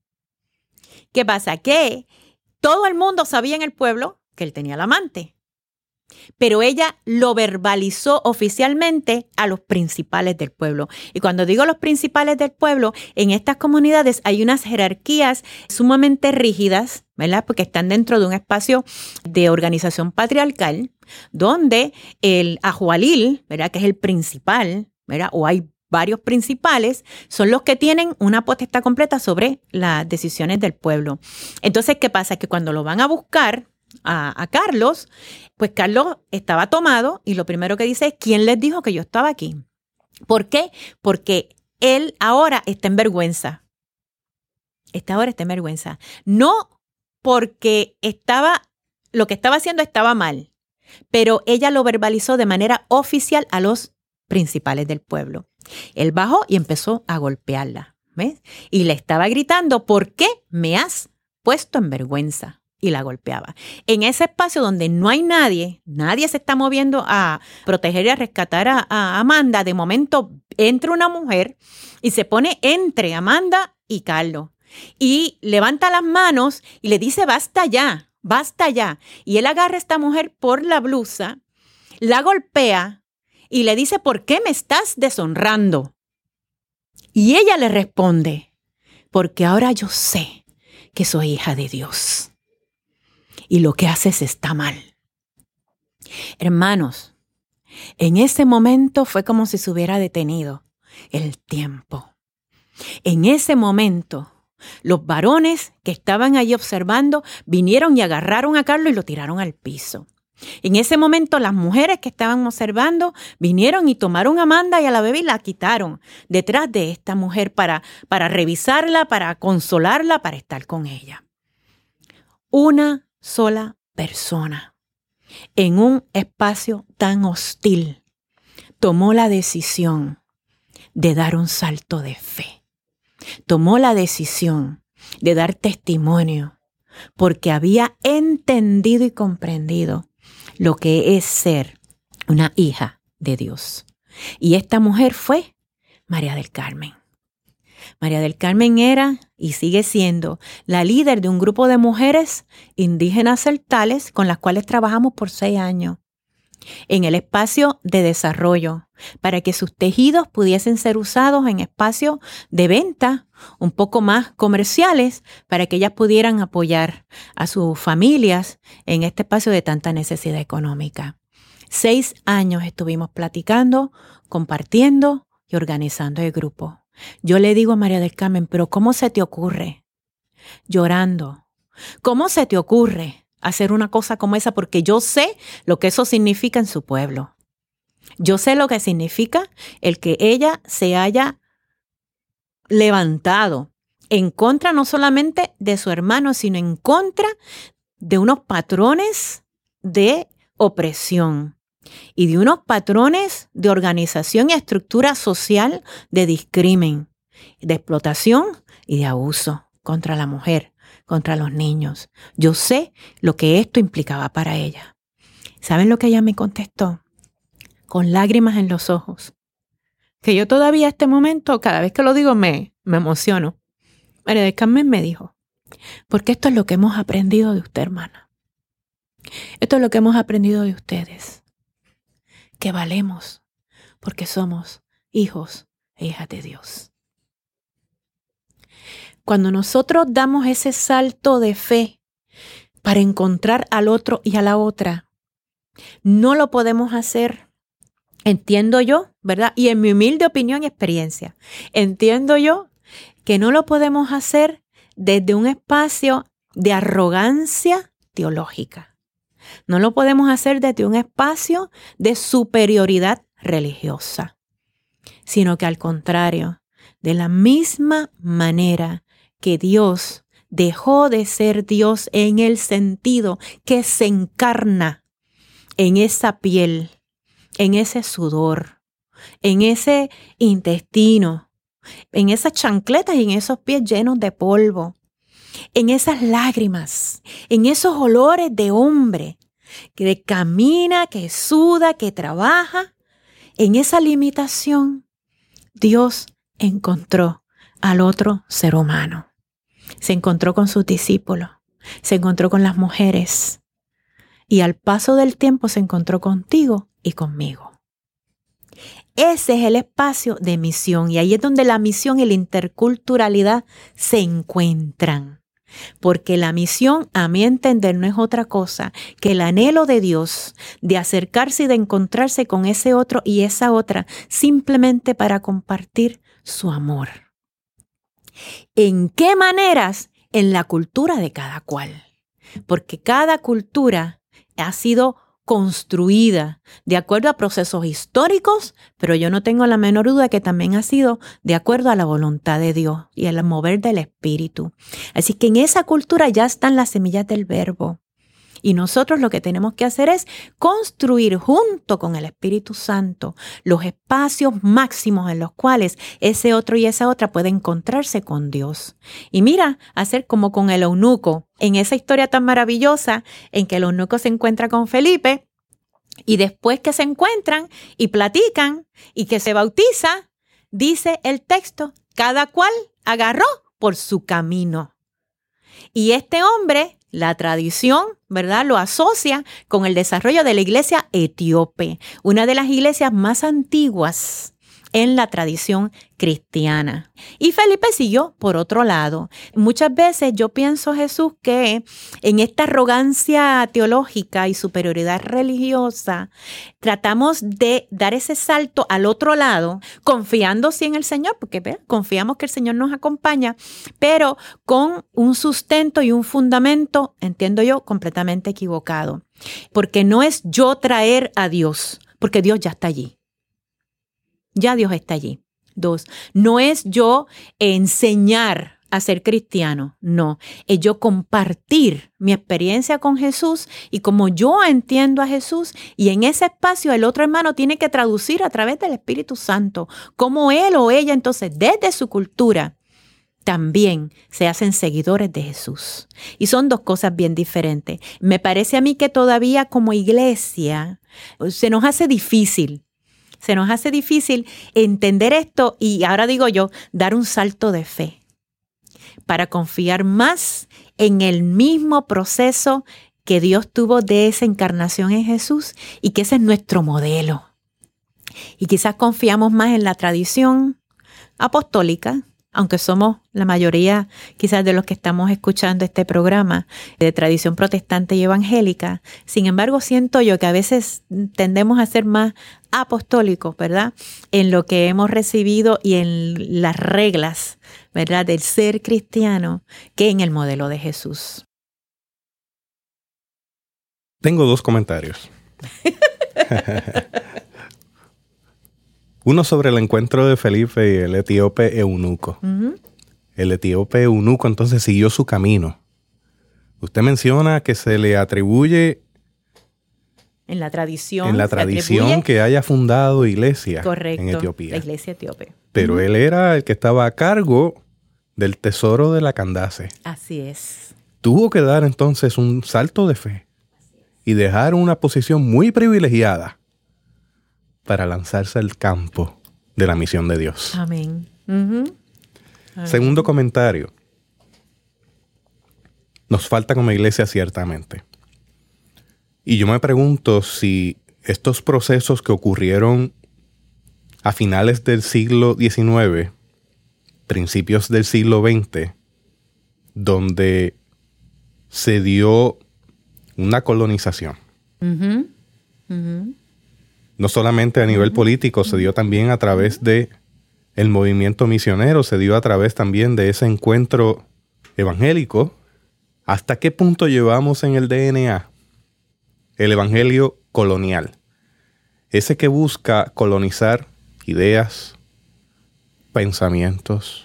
¿Qué pasa? Que todo el mundo sabía en el pueblo que él tenía el amante. Pero ella lo verbalizó oficialmente a los principales del pueblo. Y cuando digo los principales del pueblo, en estas comunidades hay unas jerarquías sumamente rígidas, ¿verdad? Porque están dentro de un espacio de organización patriarcal, donde el ajualil, ¿verdad? Que es el principal, ¿verdad? O hay varios principales, son los que tienen una potestad completa sobre las decisiones del pueblo. Entonces, ¿qué pasa? Que cuando lo van a buscar A, a Carlos, pues Carlos estaba tomado y lo primero que dice es, ¿quién les dijo que yo estaba aquí? ¿Por qué? Porque él ahora está en vergüenza. Esta ahora está en vergüenza. No porque estaba, lo que estaba haciendo estaba mal, pero ella lo verbalizó de manera oficial a los principales del pueblo. Él bajó y empezó a golpearla, ¿ves? Y le estaba gritando, ¿por qué me has puesto en vergüenza? Y la golpeaba. En ese espacio donde no hay nadie, nadie se está moviendo a proteger y a rescatar a, a Amanda, de momento entra una mujer y se pone entre Amanda y Carlos. Y levanta las manos y le dice, basta ya, basta ya. Y él agarra a esta mujer por la blusa, la golpea y le dice, ¿por qué me estás deshonrando? Y ella le responde, porque ahora yo sé que soy hija de Dios. Y lo que haces está mal. Hermanos, en ese momento fue como si se hubiera detenido el tiempo. En ese momento, los varones que estaban allí observando vinieron y agarraron a Carlos y lo tiraron al piso. En ese momento, las mujeres que estaban observando vinieron y tomaron a Amanda y a la bebé y la quitaron detrás de esta mujer para, para revisarla, para consolarla, para estar con ella. Una sola persona en un espacio tan hostil tomó la decisión de dar un salto de fe. Tomó la decisión de dar testimonio porque había entendido y comprendido lo que es ser una hija de Dios. Y esta mujer fue María del Carmen. María del Carmen era y sigue siendo la líder de un grupo de mujeres indígenas celtales con las cuales trabajamos por seis años en el espacio de desarrollo para que sus tejidos pudiesen ser usados en espacios de venta un poco más comerciales para que ellas pudieran apoyar a sus familias en este espacio de tanta necesidad económica. Seis años estuvimos platicando, compartiendo y organizando el grupo. Yo le digo a María del Carmen, pero ¿cómo se te ocurre? Llorando. ¿Cómo se te ocurre hacer una cosa como esa? Porque yo sé lo que eso significa en su pueblo. Yo sé lo que significa el que ella se haya levantado en contra no solamente de su hermano, sino en contra de unos patrones de opresión y de unos patrones de organización y estructura social de discrimen, de explotación y de abuso contra la mujer, contra los niños. Yo sé lo que esto implicaba para ella. ¿Saben lo que ella me contestó? Con lágrimas en los ojos. Que yo todavía a este momento, cada vez que lo digo, me, me emociono. María del Carmen me dijo, porque esto es lo que hemos aprendido de usted, hermana. Esto es lo que hemos aprendido de ustedes. Que valemos porque somos hijos e hijas de Dios. Cuando nosotros damos ese salto de fe para encontrar al otro y a la otra, no lo podemos hacer, entiendo yo, ¿verdad? Y en mi humilde opinión y experiencia, entiendo yo que no lo podemos hacer desde un espacio de arrogancia teológica. No lo podemos hacer desde un espacio de superioridad religiosa, sino que al contrario, de la misma manera que Dios dejó de ser Dios en el sentido que se encarna en esa piel, en ese sudor, en ese intestino, en esas chancletas y en esos pies llenos de polvo, en esas lágrimas, en esos olores de hombre que camina, que suda, que trabaja. En esa limitación, Dios encontró al otro ser humano. Se encontró con sus discípulos, se encontró con las mujeres y al paso del tiempo se encontró contigo y conmigo. Ese es el espacio de misión y ahí es donde la misión y la interculturalidad se encuentran. Porque la misión, a mi entender, no es otra cosa que el anhelo de Dios de acercarse y de encontrarse con ese otro y esa otra simplemente para compartir su amor. ¿En qué maneras? En la cultura de cada cual. Porque cada cultura ha sido construida de acuerdo a procesos históricos, pero yo no tengo la menor duda que también ha sido de acuerdo a la voluntad de Dios y al mover del Espíritu. Así que en esa cultura ya están las semillas del verbo. Y nosotros lo que tenemos que hacer es construir junto con el Espíritu Santo los espacios máximos en los cuales ese otro y esa otra pueden encontrarse con Dios. Y mira, hacer como con el eunuco, en esa historia tan maravillosa en que el eunuco se encuentra con Felipe y después que se encuentran y platican y que se bautiza, dice el texto, cada cual agarró por su camino. Y este hombre, la tradición, ¿verdad?, lo asocia con el desarrollo de la iglesia etíope, una de las iglesias más antiguas en la tradición cristiana. Y Felipe siguió por otro lado. Muchas veces yo pienso, Jesús, que en esta arrogancia teológica y superioridad religiosa tratamos de dar ese salto al otro lado, confiando sí en el Señor, porque ¿ve? Confiamos que el Señor nos acompaña, pero con un sustento y un fundamento, entiendo yo, completamente equivocado. Porque no es yo traer a Dios, porque Dios ya está allí. Ya Dios está allí. Dos, no es yo enseñar a ser cristiano, no. Es yo compartir mi experiencia con Jesús y como yo entiendo a Jesús, y en ese espacio el otro hermano tiene que traducir a través del Espíritu Santo cómo él o ella entonces desde su cultura también se hacen seguidores de Jesús. Y son dos cosas bien diferentes. Me parece a mí que todavía como iglesia se nos hace difícil Se nos hace difícil entender esto y ahora digo yo, dar un salto de fe para confiar más en el mismo proceso que Dios tuvo de esa encarnación en Jesús y que ese es nuestro modelo. Y quizás confiamos más en la tradición apostólica, aunque somos la mayoría quizás de los que estamos escuchando este programa de tradición protestante y evangélica. Sin embargo, siento yo que a veces tendemos a ser más apostólicos, ¿verdad? En lo que hemos recibido y en las reglas, ¿verdad?, del ser cristiano que en el modelo de Jesús. Tengo dos comentarios. Uno sobre el encuentro de Felipe y el etíope eunuco. Uh-huh. El etíope eunuco entonces siguió su camino. Usted menciona que se le atribuye en la tradición, en la tradición que haya fundado iglesia. Correcto, en Etiopía. La iglesia etíope. Pero uh-huh. él era el que estaba a cargo del tesoro de la Candace. Así es. Tuvo que dar entonces un salto de fe y dejar una posición muy privilegiada para lanzarse al campo de la misión de Dios. Amén. Uh-huh. Amén. Segundo comentario. Nos falta como iglesia ciertamente. Y yo me pregunto si estos procesos que ocurrieron a finales del siglo diecinueve, principios del siglo veinte, donde se dio una colonización. Uh-huh. Uh-huh. No solamente a nivel político, se dio también a través de el movimiento misionero, se dio a través también de ese encuentro evangélico. ¿Hasta qué punto llevamos en el D N A el evangelio colonial? Ese que busca colonizar ideas, pensamientos,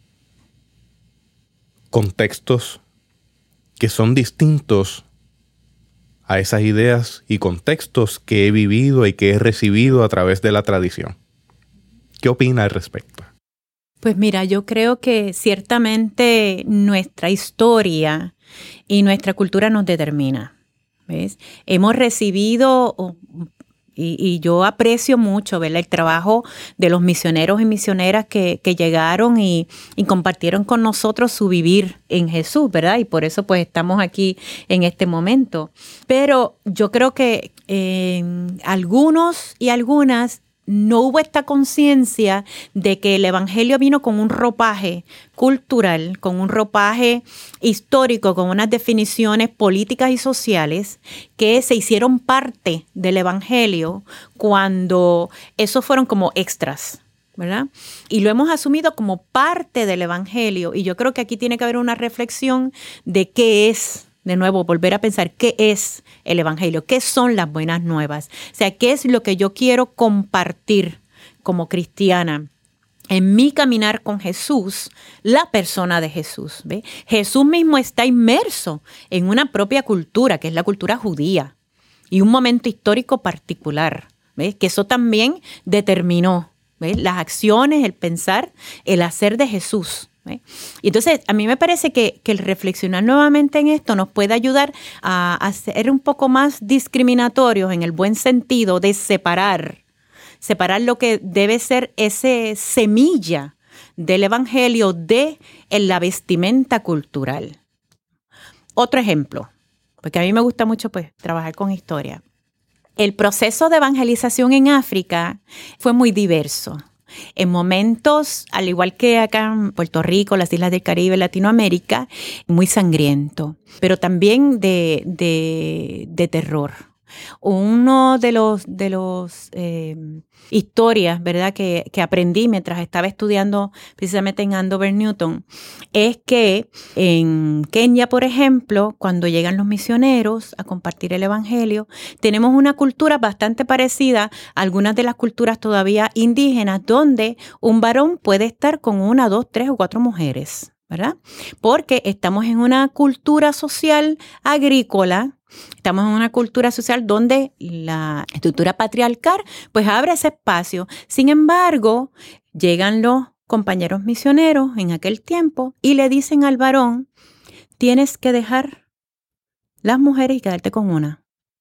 contextos que son distintos a esas ideas y contextos que he vivido y que he recibido a través de la tradición. ¿Qué opina al respecto? Pues mira, yo creo que ciertamente nuestra historia y nuestra cultura nos determina, ¿ves? Hemos recibido, y, y yo aprecio mucho, ¿verdad?, el trabajo de los misioneros y misioneras que, que llegaron y, y compartieron con nosotros su vivir en Jesús, ¿verdad? Y por eso pues estamos aquí en este momento. Pero yo creo que eh, algunos y algunas no hubo esta conciencia de que el evangelio vino con un ropaje cultural, con un ropaje histórico, con unas definiciones políticas y sociales que se hicieron parte del evangelio cuando esos fueron como extras, ¿verdad? Y lo hemos asumido como parte del evangelio. Y yo creo que aquí tiene que haber una reflexión de qué es de nuevo, volver a pensar qué es el evangelio, qué son las buenas nuevas. O sea, qué es lo que yo quiero compartir como cristiana en mi caminar con Jesús, la persona de Jesús. ¿Ve? Jesús mismo está inmerso en una propia cultura, que es la cultura judía, y un momento histórico particular, ¿ve? Que eso también determinó, ¿ve? Las acciones, el pensar, el hacer de Jesús. ¿ve? Y entonces, a mí me parece que, que el reflexionar nuevamente en esto nos puede ayudar a, a ser un poco más discriminatorios en el buen sentido de separar Separar lo que debe ser ese semilla del evangelio de la vestimenta cultural. Otro ejemplo, porque a mí me gusta mucho pues, trabajar con historia. El proceso de evangelización en África fue muy diverso. En momentos, al igual que acá en Puerto Rico, las islas del Caribe, Latinoamérica, muy sangriento, pero también de, de, de terror. Uno de los de los eh, historias, ¿verdad?, que, que aprendí mientras estaba estudiando precisamente en Andover, Newton, es que en Kenia, por ejemplo, cuando llegan los misioneros a compartir el evangelio, tenemos una cultura bastante parecida a algunas de las culturas todavía indígenas, donde un varón puede estar con una, dos, tres o cuatro mujeres, ¿verdad? Porque estamos en una cultura social agrícola. Estamos en una cultura social donde la estructura patriarcal pues abre ese espacio. Sin embargo, llegan los compañeros misioneros en aquel tiempo y le dicen al varón, tienes que dejar las mujeres y quedarte con una.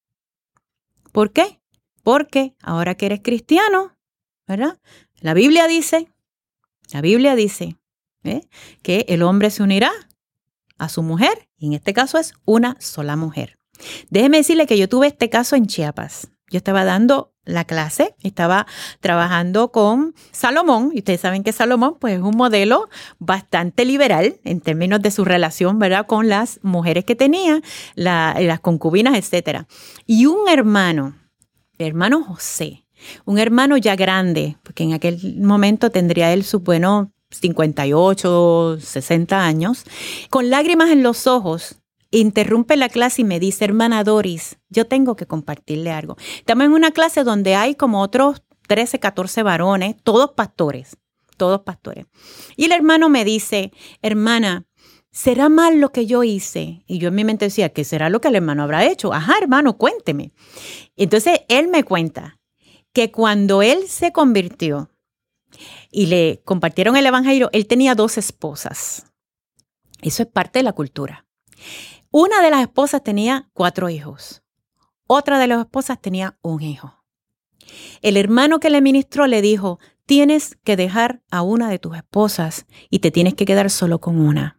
¿Por qué? Porque ahora que eres cristiano, ¿verdad? La Biblia dice, la Biblia dice ¿eh? que el hombre se unirá a su mujer y en este caso es una sola mujer. Déjeme decirle que yo tuve este caso en Chiapas. Yo estaba dando la clase, estaba trabajando con Salomón, y ustedes saben que Salomón pues, es un modelo bastante liberal en términos de su relación, ¿verdad?, con las mujeres que tenía, la, las concubinas, etcétera. Y un hermano, el hermano José, un hermano ya grande, porque en aquel momento tendría él sus buenos cincuenta y ocho, sesenta años, con lágrimas en los ojos, interrumpe la clase y me dice, hermana Doris, yo tengo que compartirle algo. Estamos en una clase donde hay como otros trece, catorce varones, todos pastores, todos pastores. Y el hermano me dice, hermana, ¿será mal lo que yo hice? Y yo en mi mente decía, ¿qué será lo que el hermano habrá hecho? Ajá, hermano, cuénteme. Entonces él me cuenta que cuando él se convirtió y le compartieron el evangelio, él tenía dos esposas. Eso es parte de la cultura. Una de las esposas tenía cuatro hijos. Otra de las esposas tenía un hijo. El hermano que le ministró le dijo, tienes que dejar a una de tus esposas y te tienes que quedar solo con una.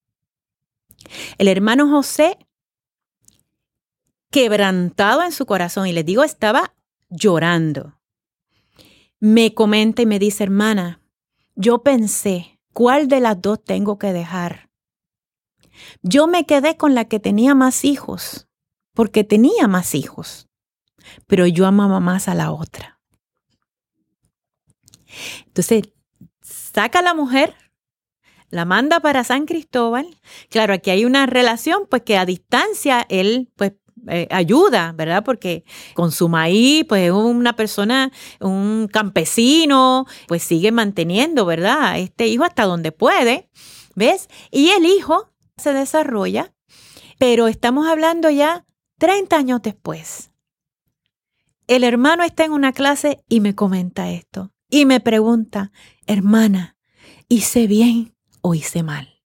El hermano José, quebrantado en su corazón, y les digo, estaba llorando, me comenta y me dice, hermana, yo pensé, ¿cuál de las dos tengo que dejar? Yo me quedé con la que tenía más hijos, porque tenía más hijos, pero yo amaba más a la otra. Entonces, saca a la mujer, la manda para San Cristóbal. Claro, aquí hay una relación, pues que a distancia él, pues, eh, ayuda, ¿verdad? Porque con su maíz, pues es una persona, un campesino, pues sigue manteniendo, ¿verdad? A este hijo hasta donde puede, ¿ves? Y el hijo se desarrolla, pero estamos hablando ya treinta años después. El hermano está en una clase y me comenta esto y me pregunta, hermana, ¿hice bien o hice mal?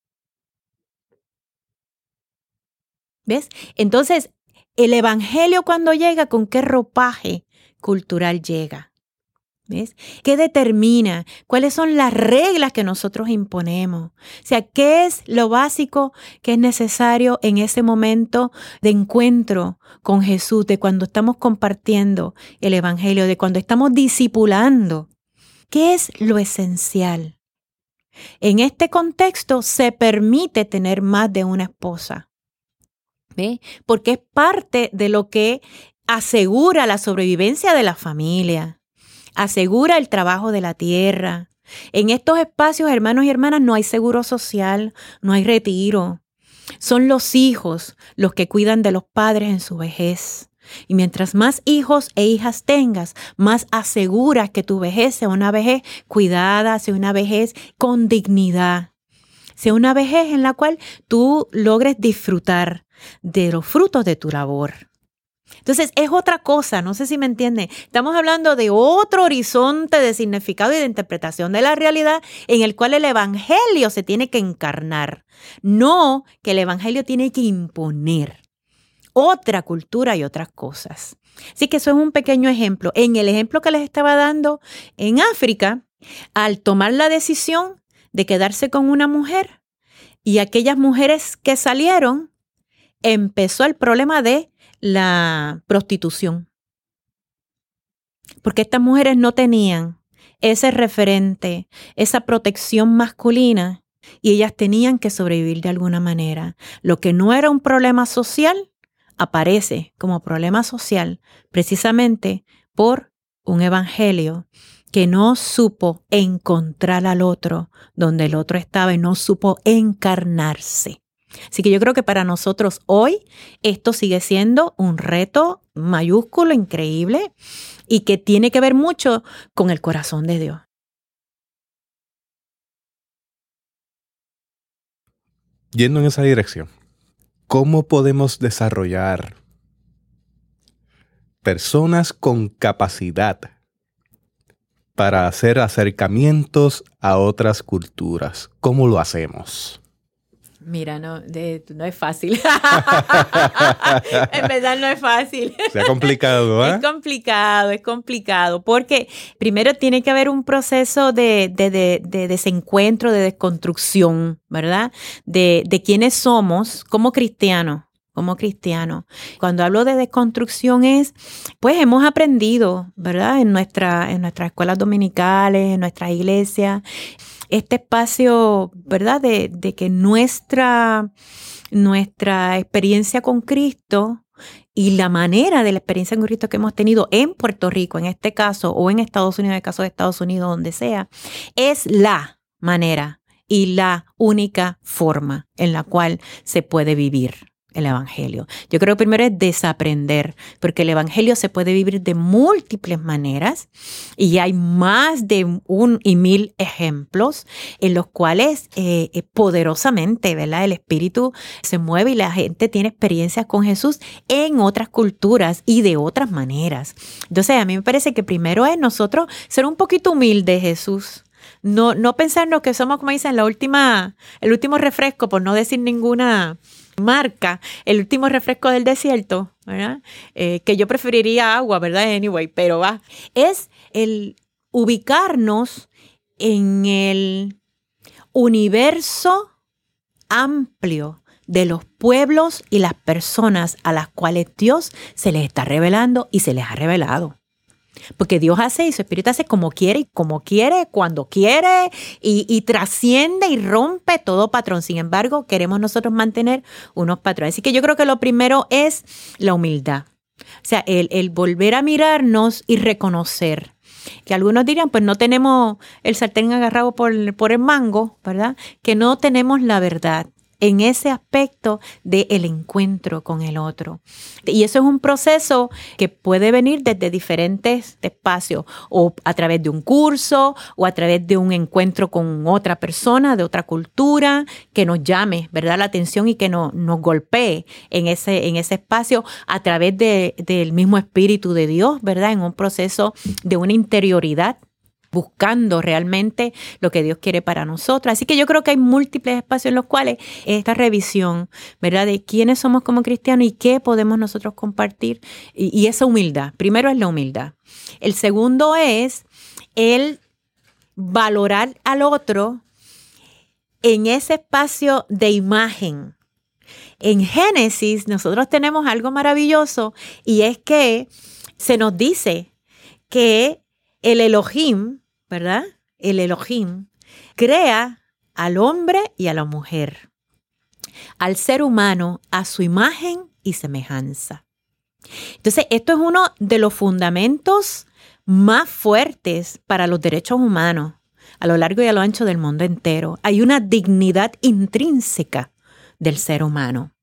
¿Ves? Entonces, el evangelio cuando llega, ¿con qué ropaje cultural llega? ¿Ves? ¿Qué determina? ¿Cuáles son las reglas que nosotros imponemos? O sea, ¿qué es lo básico que es necesario en ese momento de encuentro con Jesús, de cuando estamos compartiendo el evangelio, de cuando estamos discipulando? ¿Qué es lo esencial? En este contexto se permite tener más de una esposa, ¿ves? Porque es parte de lo que asegura la sobrevivencia de la familia. Asegura el trabajo de la tierra. En estos espacios, hermanos y hermanas, no hay seguro social, no hay retiro. Son los hijos los que cuidan de los padres en su vejez. Y mientras más hijos e hijas tengas, más aseguras que tu vejez sea una vejez cuidada, sea una vejez con dignidad, sea una vejez en la cual tú logres disfrutar de los frutos de tu labor. Entonces, es otra cosa, no sé si me entienden. Estamos hablando de otro horizonte de significado y de interpretación de la realidad en el cual el evangelio se tiene que encarnar, no que el evangelio tiene que imponer otra cultura y otras cosas. Así que eso es un pequeño ejemplo. En el ejemplo que les estaba dando, en África, al tomar la decisión de quedarse con una mujer y aquellas mujeres que salieron, empezó el problema de la prostitución. Porque estas mujeres no tenían ese referente, esa protección masculina, y ellas tenían que sobrevivir de alguna manera. Lo que no era un problema social aparece como problema social precisamente por un evangelio que no supo encontrar al otro donde el otro estaba y no supo encarnarse. Así que yo creo que para nosotros hoy esto sigue siendo un reto mayúsculo, increíble, y que tiene que ver mucho con el corazón de Dios. Yendo en esa dirección, ¿cómo podemos desarrollar personas con capacidad para hacer acercamientos a otras culturas? ¿Cómo lo hacemos? Mira, no, de, no es fácil. En verdad no es fácil. Se ha complicado, ¿eh? Es complicado, es complicado, porque primero tiene que haber un proceso de, de, de, de desencuentro, de desconstrucción, ¿verdad? De, de quiénes somos como cristianos. Como cristianos. Cuando hablo de desconstrucción es, pues hemos aprendido, ¿verdad? En nuestra, en nuestras escuelas dominicales, en nuestras iglesias, este espacio, ¿verdad? De, de que nuestra, nuestra experiencia con Cristo y la manera de la experiencia con Cristo que hemos tenido en Puerto Rico, en este caso, o en Estados Unidos, en el caso de Estados Unidos, donde sea, es la manera y la única forma en la cual se puede vivir el evangelio. Yo creo que primero es desaprender, porque el evangelio se puede vivir de múltiples maneras y hay más de un y mil ejemplos en los cuales eh, poderosamente, ¿verdad? El espíritu se mueve y la gente tiene experiencias con Jesús en otras culturas y de otras maneras. Entonces, a mí me parece que primero es nosotros ser un poquito humildes, Jesús. No, no pensarnos que somos, como dicen, la última, el último refresco, por no decir ninguna marca, el último refresco del desierto, ¿verdad? Eh, que yo preferiría agua, ¿verdad? Anyway, pero va. Es el ubicarnos en el universo amplio de los pueblos y las personas a las cuales Dios se les está revelando y se les ha revelado. Porque Dios hace y su Espíritu hace como quiere y como quiere, cuando quiere y, y trasciende y rompe todo patrón. Sin embargo, queremos nosotros mantener unos patrones. Así que yo creo que lo primero es la humildad. O sea, el, el volver a mirarnos y reconocer. Que algunos dirían, pues no tenemos el sartén agarrado por, por el mango, ¿verdad? Que no tenemos la verdad en ese aspecto del encuentro con el otro. Y eso es un proceso que puede venir desde diferentes espacios, o a través de un curso, o a través de un encuentro con otra persona de otra cultura, que nos llame, ¿verdad?, la atención y que nos, nos golpee en ese, en ese espacio, a través de, del mismo Espíritu de Dios, ¿verdad?, en un proceso de una interioridad, buscando realmente lo que Dios quiere para nosotros. Así que yo creo que hay múltiples espacios en los cuales esta revisión, ¿verdad?, de quiénes somos como cristianos y qué podemos nosotros compartir, y, y esa humildad. Primero es la humildad. El segundo es el valorar al otro en ese espacio de imagen. En Génesis nosotros tenemos algo maravilloso, y es que se nos dice que el Elohim, ¿verdad? El Elohim crea al hombre y a la mujer, al ser humano a su imagen y semejanza. Entonces, esto es uno de los fundamentos más fuertes para los derechos humanos a lo largo y a lo ancho del mundo entero. Hay una dignidad intrínseca del ser humano.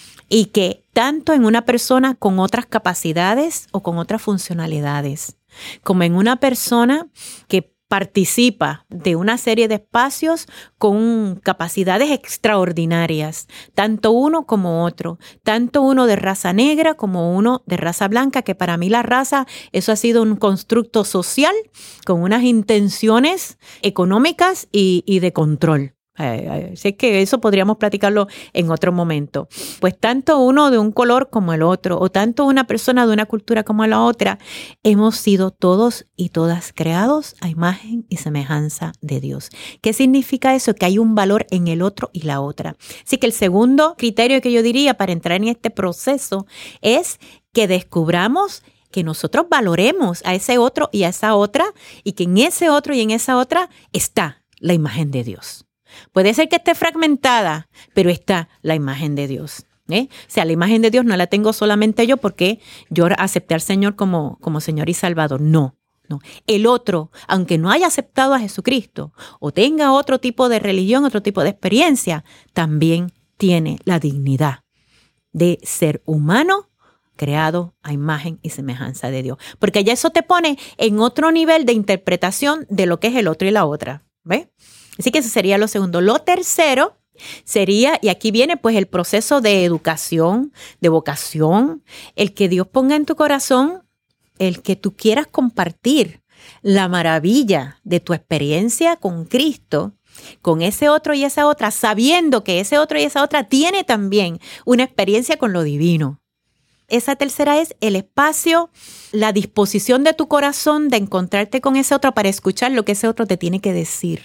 Y que tanto en una persona con otras capacidades o con otras funcionalidades, como en una persona que participa de una serie de espacios con capacidades extraordinarias, tanto uno como otro, tanto uno de raza negra como uno de raza blanca, que para mí la raza, eso ha sido un constructo social con unas intenciones económicas y, y de control. Eh, sé que eso podríamos platicarlo en otro momento. Pues tanto uno de un color como el otro, o tanto una persona de una cultura como la otra, hemos sido todos y todas creados a imagen y semejanza de Dios. ¿Qué significa eso? Que hay un valor en el otro y la otra. Así que el segundo criterio que yo diría para entrar en este proceso es que descubramos que nosotros valoremos a ese otro y a esa otra, y que en ese otro y en esa otra está la imagen de Dios. Puede ser que esté fragmentada, pero está la imagen de Dios. ¿eh? O sea, la imagen de Dios no la tengo solamente yo porque yo acepté al Señor como, como Señor y Salvador. No, no. El otro, aunque no haya aceptado a Jesucristo o tenga otro tipo de religión, otro tipo de experiencia, también tiene la dignidad de ser humano creado a imagen y semejanza de Dios. Porque ya eso te pone en otro nivel de interpretación de lo que es el otro y la otra. ¿Ves? Así que eso sería lo segundo. Lo tercero sería, y aquí viene pues el proceso de educación, de vocación, el que Dios ponga en tu corazón, el que tú quieras compartir la maravilla de tu experiencia con Cristo, con ese otro y esa otra, sabiendo que ese otro y esa otra tiene también una experiencia con lo divino. Esa tercera es el espacio, la disposición de tu corazón de encontrarte con ese otro para escuchar lo que ese otro te tiene que decir.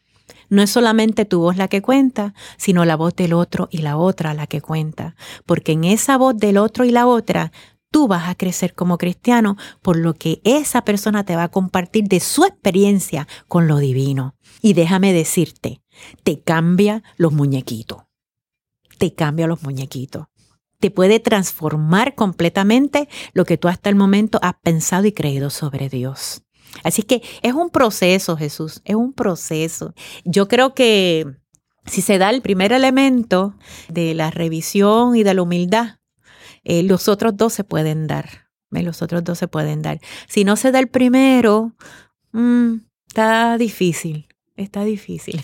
No es solamente tu voz la que cuenta, sino la voz del otro y la otra la que cuenta. Porque en esa voz del otro y la otra, tú vas a crecer como cristiano por lo que esa persona te va a compartir de su experiencia con lo divino. Y déjame decirte, te cambia los muñequitos. Te cambia los muñequitos. Te puede transformar completamente lo que tú hasta el momento has pensado y creído sobre Dios. Así que es un proceso, Jesús, es un proceso. Yo creo que si se da el primer elemento de la revisión y de la humildad, eh, los otros dos se pueden dar. ¿eh? Los otros dos se pueden dar. Si no se da el primero, mmm, está difícil. Está difícil.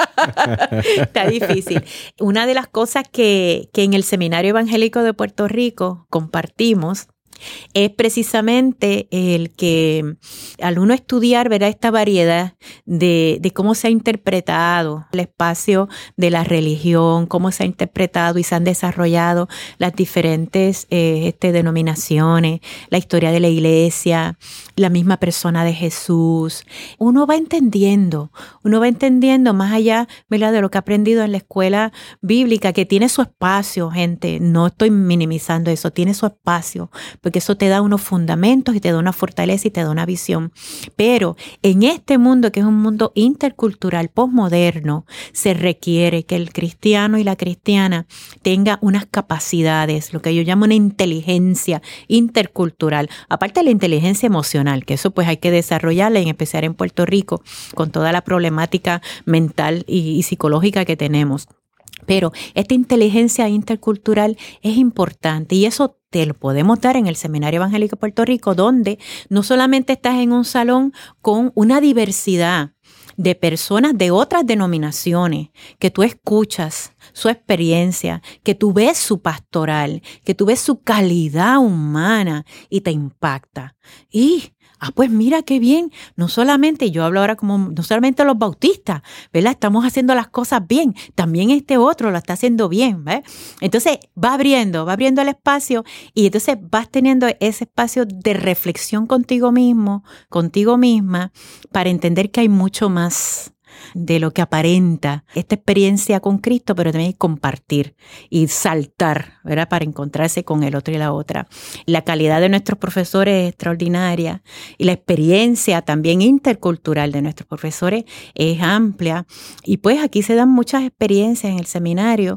Está difícil. Una de las cosas que, que en el Seminario Evangélico de Puerto Rico compartimos es precisamente el que al uno estudiar, ¿verdad?, esta variedad de, de cómo se ha interpretado el espacio de la religión, cómo se ha interpretado y se han desarrollado las diferentes eh, este, denominaciones, la historia de la iglesia, la misma persona de Jesús. Uno va entendiendo, uno va entendiendo más allá, ¿verdad?, de lo que ha aprendido en la escuela bíblica, que tiene su espacio, gente. No estoy minimizando eso, tiene su espacio, porque eso te da unos fundamentos y te da una fortaleza y te da una visión. Pero en este mundo, que es un mundo intercultural, posmoderno, se requiere que el cristiano y la cristiana tenga unas capacidades, lo que yo llamo una inteligencia intercultural, aparte de la inteligencia emocional, que eso pues hay que desarrollarla, en especial en Puerto Rico, con toda la problemática mental y, y psicológica que tenemos. Pero esta inteligencia intercultural es importante y eso te lo podemos dar en el Seminario Evangélico de Puerto Rico, donde no solamente estás en un salón con una diversidad de personas de otras denominaciones, que tú escuchas su experiencia, que tú ves su pastoral, que tú ves su calidad humana y te impacta. Y ah, pues mira qué bien, no solamente, yo hablo ahora como, no solamente los bautistas, ¿verdad? Estamos haciendo las cosas bien, también este otro lo está haciendo bien, ¿ves? Entonces va abriendo, va abriendo el espacio y entonces vas teniendo ese espacio de reflexión contigo mismo, contigo misma, para entender que hay mucho más de lo que aparenta esta experiencia con Cristo, pero también compartir y saltar, ¿verdad?, para encontrarse con el otro y la otra. La calidad de nuestros profesores es extraordinaria y la experiencia también intercultural de nuestros profesores es amplia. Y pues aquí se dan muchas experiencias en el seminario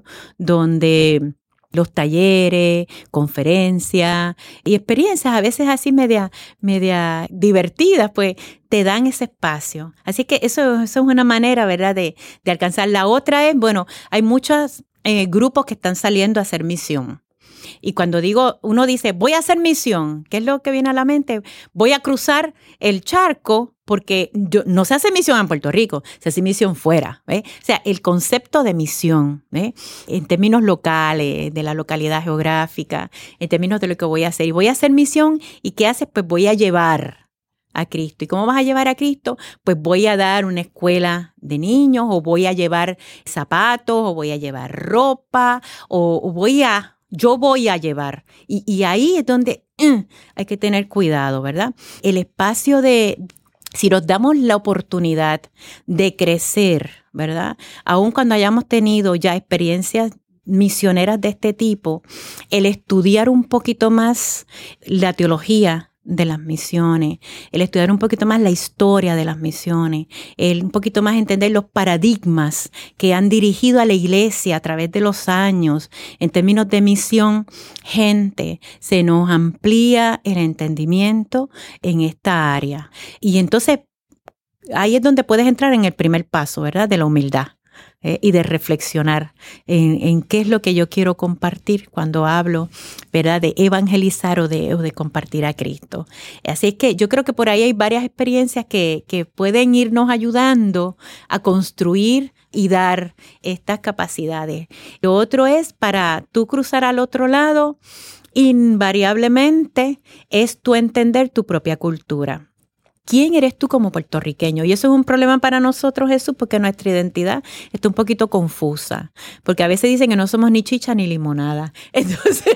donde los talleres, conferencias y experiencias a veces así media, media divertidas, pues te dan ese espacio. Así que eso, eso es una manera, ¿verdad?, de, de alcanzar. La otra es, bueno, hay muchas eh, grupos que están saliendo a hacer misión. Y cuando digo, uno dice, voy a hacer misión, ¿qué es lo que viene a la mente? Voy a cruzar el charco porque yo, no se hace misión en Puerto Rico, se hace misión fuera. ¿Ve? O sea, el concepto de misión, ¿ve? En términos locales, de la localidad geográfica, en términos de lo que voy a hacer. Y voy a hacer misión, ¿y qué haces? Pues voy a llevar a Cristo. ¿Y cómo vas a llevar a Cristo? Pues voy a dar una escuela de niños, o voy a llevar zapatos, o voy a llevar ropa, o, o voy a, yo voy a llevar. Y, y ahí es donde uh, hay que tener cuidado, ¿verdad? El espacio de... Si nos damos la oportunidad de crecer, ¿verdad? Aun cuando hayamos tenido ya experiencias misioneras de este tipo, el estudiar un poquito más la teología de las misiones, el estudiar un poquito más la historia de las misiones, el un poquito más entender los paradigmas que han dirigido a la iglesia a través de los años en términos de misión, gente, se nos amplía el entendimiento en esta área. Y entonces ahí es donde puedes entrar en el primer paso, ¿verdad? De la humildad. Eh, y de reflexionar en, en qué es lo que yo quiero compartir cuando hablo, ¿verdad? De evangelizar o de, o de compartir a Cristo. Así es que yo creo que por ahí hay varias experiencias que, que pueden irnos ayudando a construir y dar estas capacidades. Lo otro es, para tú cruzar al otro lado, invariablemente es tú entender tu propia cultura. ¿Quién eres tú como puertorriqueño? Y eso es un problema para nosotros, Jesús, porque nuestra identidad está un poquito confusa. Porque a veces dicen que no somos ni chicha ni limonada. Entonces,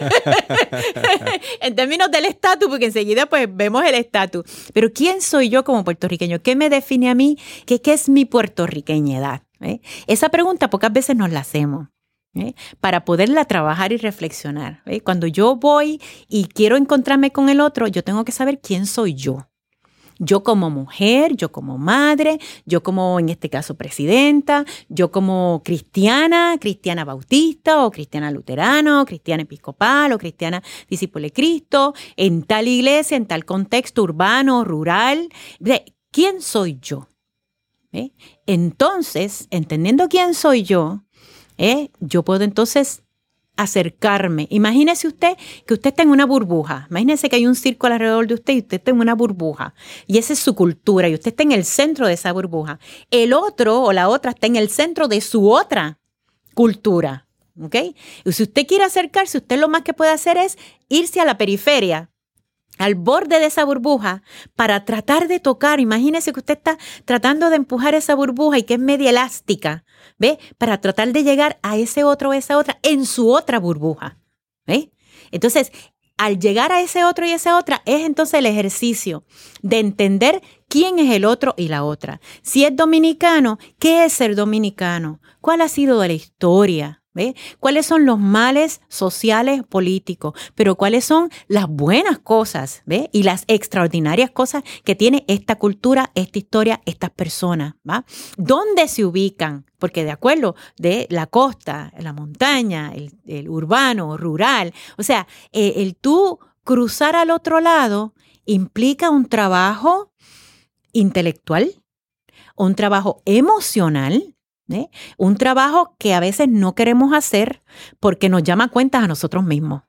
en términos del estatus, porque enseguida pues vemos el estatus. Pero ¿quién soy yo como puertorriqueño? ¿Qué me define a mí? ¿Qué, qué es mi puertorriqueñidad? ¿Eh? Esa pregunta pocas veces nos la hacemos. ¿Eh? Para poderla trabajar y reflexionar. ¿Eh? Cuando yo voy y quiero encontrarme con el otro, yo tengo que saber quién soy yo. Yo como mujer, yo como madre, yo como, en este caso, presidenta, yo como cristiana, cristiana bautista o cristiana luterana o cristiana episcopal o cristiana discípula de Cristo, en tal iglesia, en tal contexto urbano, rural. ¿Quién soy yo? ¿Eh? Entonces, entendiendo quién soy yo, ¿eh? yo puedo entonces acercarme. Imagínese usted que usted está en una burbuja. Imagínese que hay un círculo alrededor de usted y usted está en una burbuja. Y esa es su cultura y usted está en el centro de esa burbuja. El otro o la otra está en el centro de su otra cultura. ¿Ok? Y si usted quiere acercarse, usted lo más que puede hacer es irse a la periferia, al borde de esa burbuja, para tratar de tocar. Imagínese que usted está tratando de empujar esa burbuja y que es media elástica, ¿ve? Para tratar de llegar a ese otro o esa otra en su otra burbuja, ¿ve? Entonces, al llegar a ese otro y esa otra, es entonces el ejercicio de entender quién es el otro y la otra. Si es dominicano, ¿qué es ser dominicano? ¿Cuál ha sido la historia? ¿Ve? ¿Cuáles son los males sociales, políticos? Pero ¿cuáles son las buenas cosas? ¿Ve? Y las extraordinarias cosas que tiene esta cultura, esta historia, estas personas, ¿va? ¿Dónde se ubican? Porque de acuerdo de la costa, la montaña, el, el urbano, rural, o sea, eh, el tú cruzar al otro lado implica un trabajo intelectual, un trabajo emocional, ¿Eh? Un trabajo que a veces no queremos hacer porque nos llama a cuentas a nosotros mismos.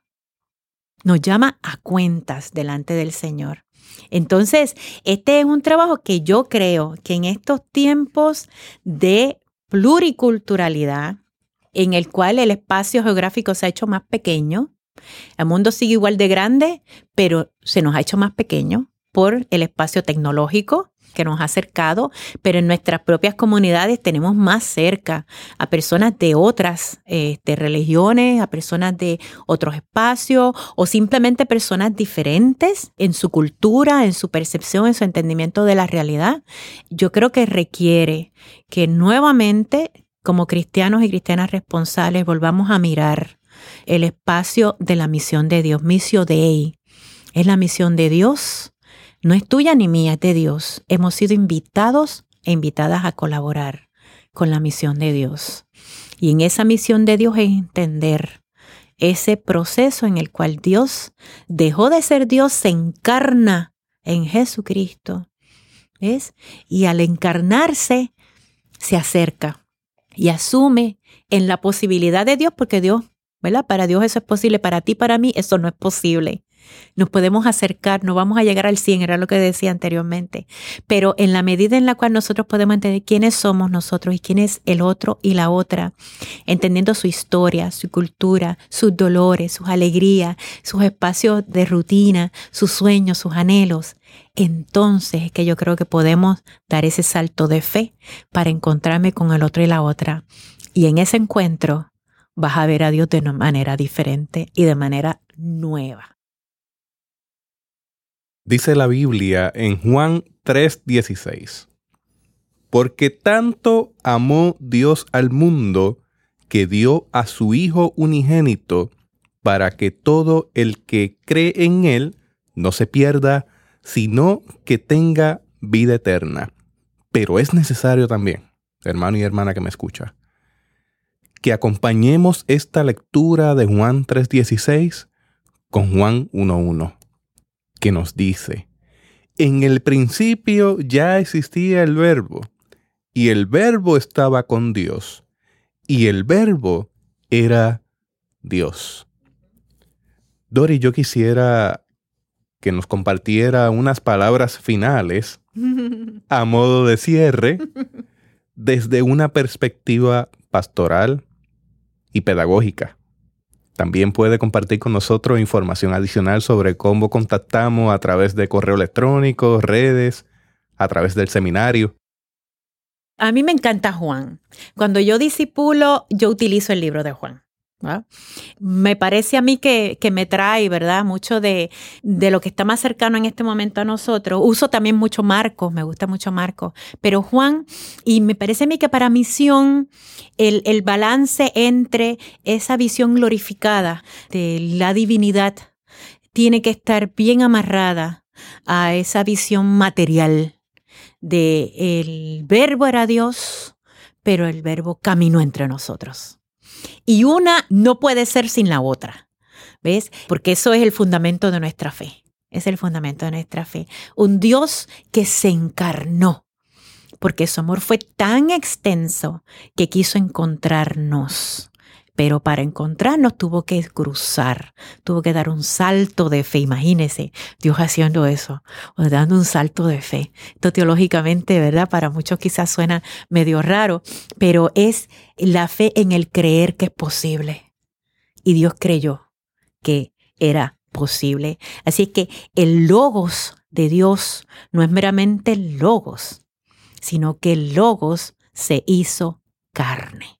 Nos llama a cuentas delante del Señor. Entonces, este es un trabajo que yo creo que en estos tiempos de pluriculturalidad, en el cual el espacio geográfico se ha hecho más pequeño, el mundo sigue igual de grande, pero se nos ha hecho más pequeño por el espacio tecnológico que nos ha acercado, pero en nuestras propias comunidades tenemos más cerca a personas de otras este, religiones, a personas de otros espacios o simplemente personas diferentes en su cultura, en su percepción, en su entendimiento de la realidad. Yo creo que requiere que nuevamente, como cristianos y cristianas responsables, volvamos a mirar el espacio de la misión de Dios. Missio Dei es la misión de Dios. No es tuya ni mía, es de Dios. Hemos sido invitados e invitadas a colaborar con la misión de Dios. Y en esa misión de Dios es entender ese proceso en el cual Dios dejó de ser Dios, se encarna en Jesucristo, ¿ves? Y al encarnarse se acerca. y asume en la posibilidad de Dios, porque Dios, ¿verdad? Para Dios eso es posible, para ti, para mí, eso no es posible. Nos podemos acercar, no vamos a llegar al cien, era lo que decía anteriormente, pero en la medida en la cual nosotros podemos entender quiénes somos nosotros y quién es el otro y la otra, entendiendo su historia, su cultura, sus dolores, sus alegrías, sus espacios de rutina, sus sueños, sus anhelos, entonces es que yo creo que podemos dar ese salto de fe para encontrarme con el otro y la otra. Y en ese encuentro vas a ver a Dios de una manera diferente y de manera nueva. Dice la Biblia en Juan tres dieciséis, porque tanto amó Dios al mundo que dio a su Hijo unigénito para que todo el que cree en Él no se pierda, sino que tenga vida eterna. Pero es necesario también, hermano y hermana que me escucha, que acompañemos esta lectura de Juan tres dieciséis con Juan uno uno. Que nos dice, en el principio ya existía el Verbo, y el Verbo estaba con Dios, y el Verbo era Dios. Dori, yo quisiera que nos compartiera unas palabras finales a modo de cierre desde una perspectiva pastoral y pedagógica. También puede compartir con nosotros información adicional sobre cómo contactamos a través de correo electrónico, redes, a través del seminario. A mí me encanta Juan. Cuando yo discipulo, yo utilizo el libro de Juan, ¿verdad? Me parece a mí que, que me trae, ¿verdad? Mucho de, de lo que está más cercano en este momento a nosotros. Uso también mucho Marcos, me gusta mucho Marcos. Pero Juan, y me parece a mí que para misión, el, el balance entre esa visión glorificada de la divinidad tiene que estar bien amarrada a esa visión material de el Verbo era Dios, pero el Verbo caminó entre nosotros. Y una no puede ser sin la otra, ¿ves? Porque eso es el fundamento de nuestra fe. Es el fundamento de nuestra fe. Un Dios que se encarnó, porque su amor fue tan extenso que quiso encontrarnos. Pero para encontrarnos tuvo que cruzar, tuvo que dar un salto de fe. Imagínese, Dios haciendo eso, o dando un salto de fe. Esto teológicamente, ¿verdad? Para muchos quizás suena medio raro, pero es la fe en el creer que es posible. Y Dios creyó que era posible. Así que el logos de Dios no es meramente el logos, sino que el logos se hizo carne.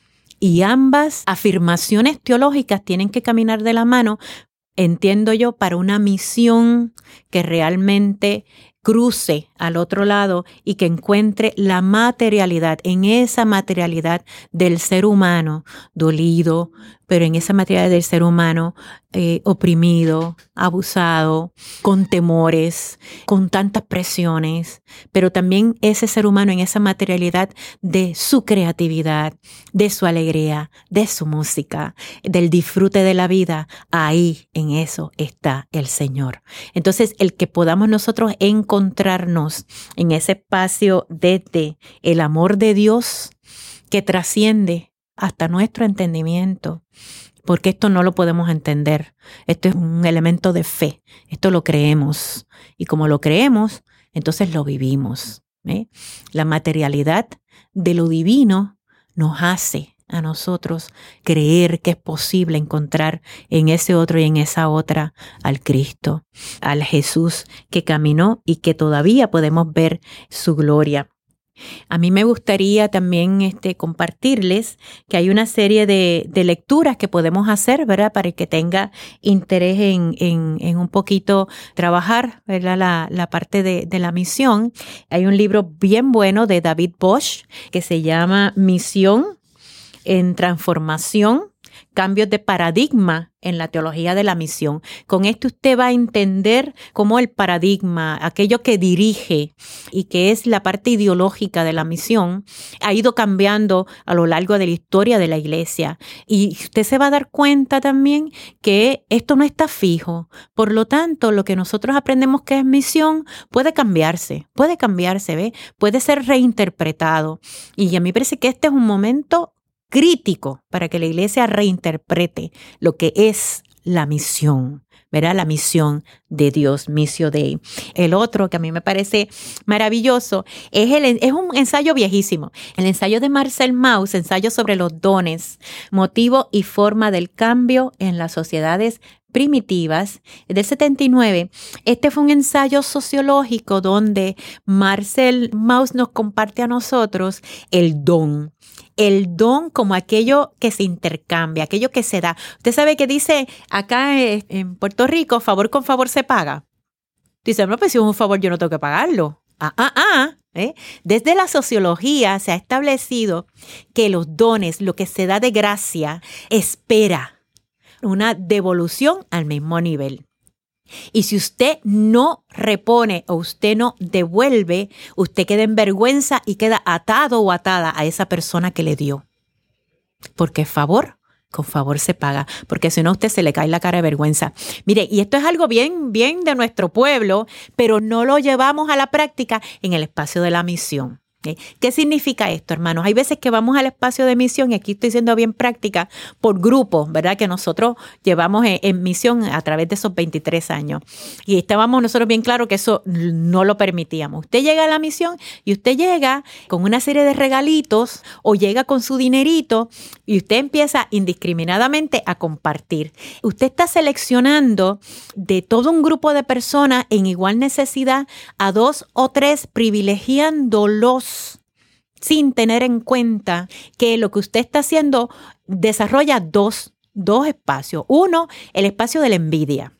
Y ambas afirmaciones teológicas tienen que caminar de la mano, entiendo yo, para una misión que realmente cruce al otro lado y que encuentre la materialidad, en esa materialidad del ser humano dolido, pero en esa materialidad del ser humano eh, oprimido, abusado, con temores, con tantas presiones, pero también ese ser humano en esa materialidad de su creatividad, de su alegría, de su música, del disfrute de la vida. Ahí en eso está el Señor. Entonces, el que podamos nosotros encontrarnos en ese espacio desde el amor de Dios que trasciende hasta nuestro entendimiento, porque esto no lo podemos entender. Esto es un elemento de fe. Esto lo creemos. Y como lo creemos, entonces lo vivimos, ¿eh? La materialidad de lo divino nos hace a nosotros creer que es posible encontrar en ese otro y en esa otra al Cristo, al Jesús que caminó y que todavía podemos ver su gloria. A mí me gustaría también este, compartirles que hay una serie de, de lecturas que podemos hacer, ¿verdad? Para el que tenga interés en, en, en un poquito trabajar, ¿verdad? La, la parte de, de la misión. Hay un libro bien bueno de David Bosch que se llama Misión en Transformación cambios de paradigma en la teología de la misión. Con esto usted va a entender cómo el paradigma, aquello que dirige y que es la parte ideológica de la misión, ha ido cambiando a lo largo de la historia de la iglesia. Y usted se va a dar cuenta también que esto no está fijo. Por lo tanto, lo que nosotros aprendemos que es misión puede cambiarse, puede cambiarse, ¿ve? Puede ser reinterpretado. Y a mí me parece que este es un momento crítico para que la iglesia reinterprete lo que es la misión, ¿verdad? La misión de Dios, Missio Dei. El otro que a mí me parece maravilloso es, el, es un ensayo viejísimo, el ensayo de Marcel Mauss, ensayo sobre los dones, motivo y forma del cambio en las sociedades primitivas, del setenta y nueve. Este fue un ensayo sociológico donde Marcel Mauss nos comparte a nosotros el don. El don como aquello que se intercambia, aquello que se da. Usted sabe que dice acá en Puerto Rico, favor con favor se paga. Dice, no, pues si es un favor yo no tengo que pagarlo. Ah, ah, ah. ¿eh? Desde la sociología se ha establecido que los dones, lo que se da de gracia, espera una devolución al mismo nivel. Y si usted no repone o usted no devuelve, usted queda en vergüenza y queda atado o atada a esa persona que le dio. Porque favor, con favor se paga. Porque si no, a usted se le cae la cara de vergüenza. Mire, y esto es algo bien, bien de nuestro pueblo, pero no lo llevamos a la práctica en el espacio de la misión. ¿Okay? ¿Qué significa esto, hermanos? Hay veces que vamos al espacio de misión, y aquí estoy siendo bien práctica, por grupos, ¿verdad? Que nosotros llevamos en, en misión a través de esos veintitrés años. Y estábamos nosotros bien claros que eso no lo permitíamos. Usted llega a la misión y usted llega con una serie de regalitos o llega con su dinerito y usted empieza indiscriminadamente a compartir. Usted está seleccionando de todo un grupo de personas en igual necesidad a dos o tres, privilegiándolos sin tener en cuenta que lo que usted está haciendo desarrolla dos, dos espacios. Uno, el espacio de la envidia.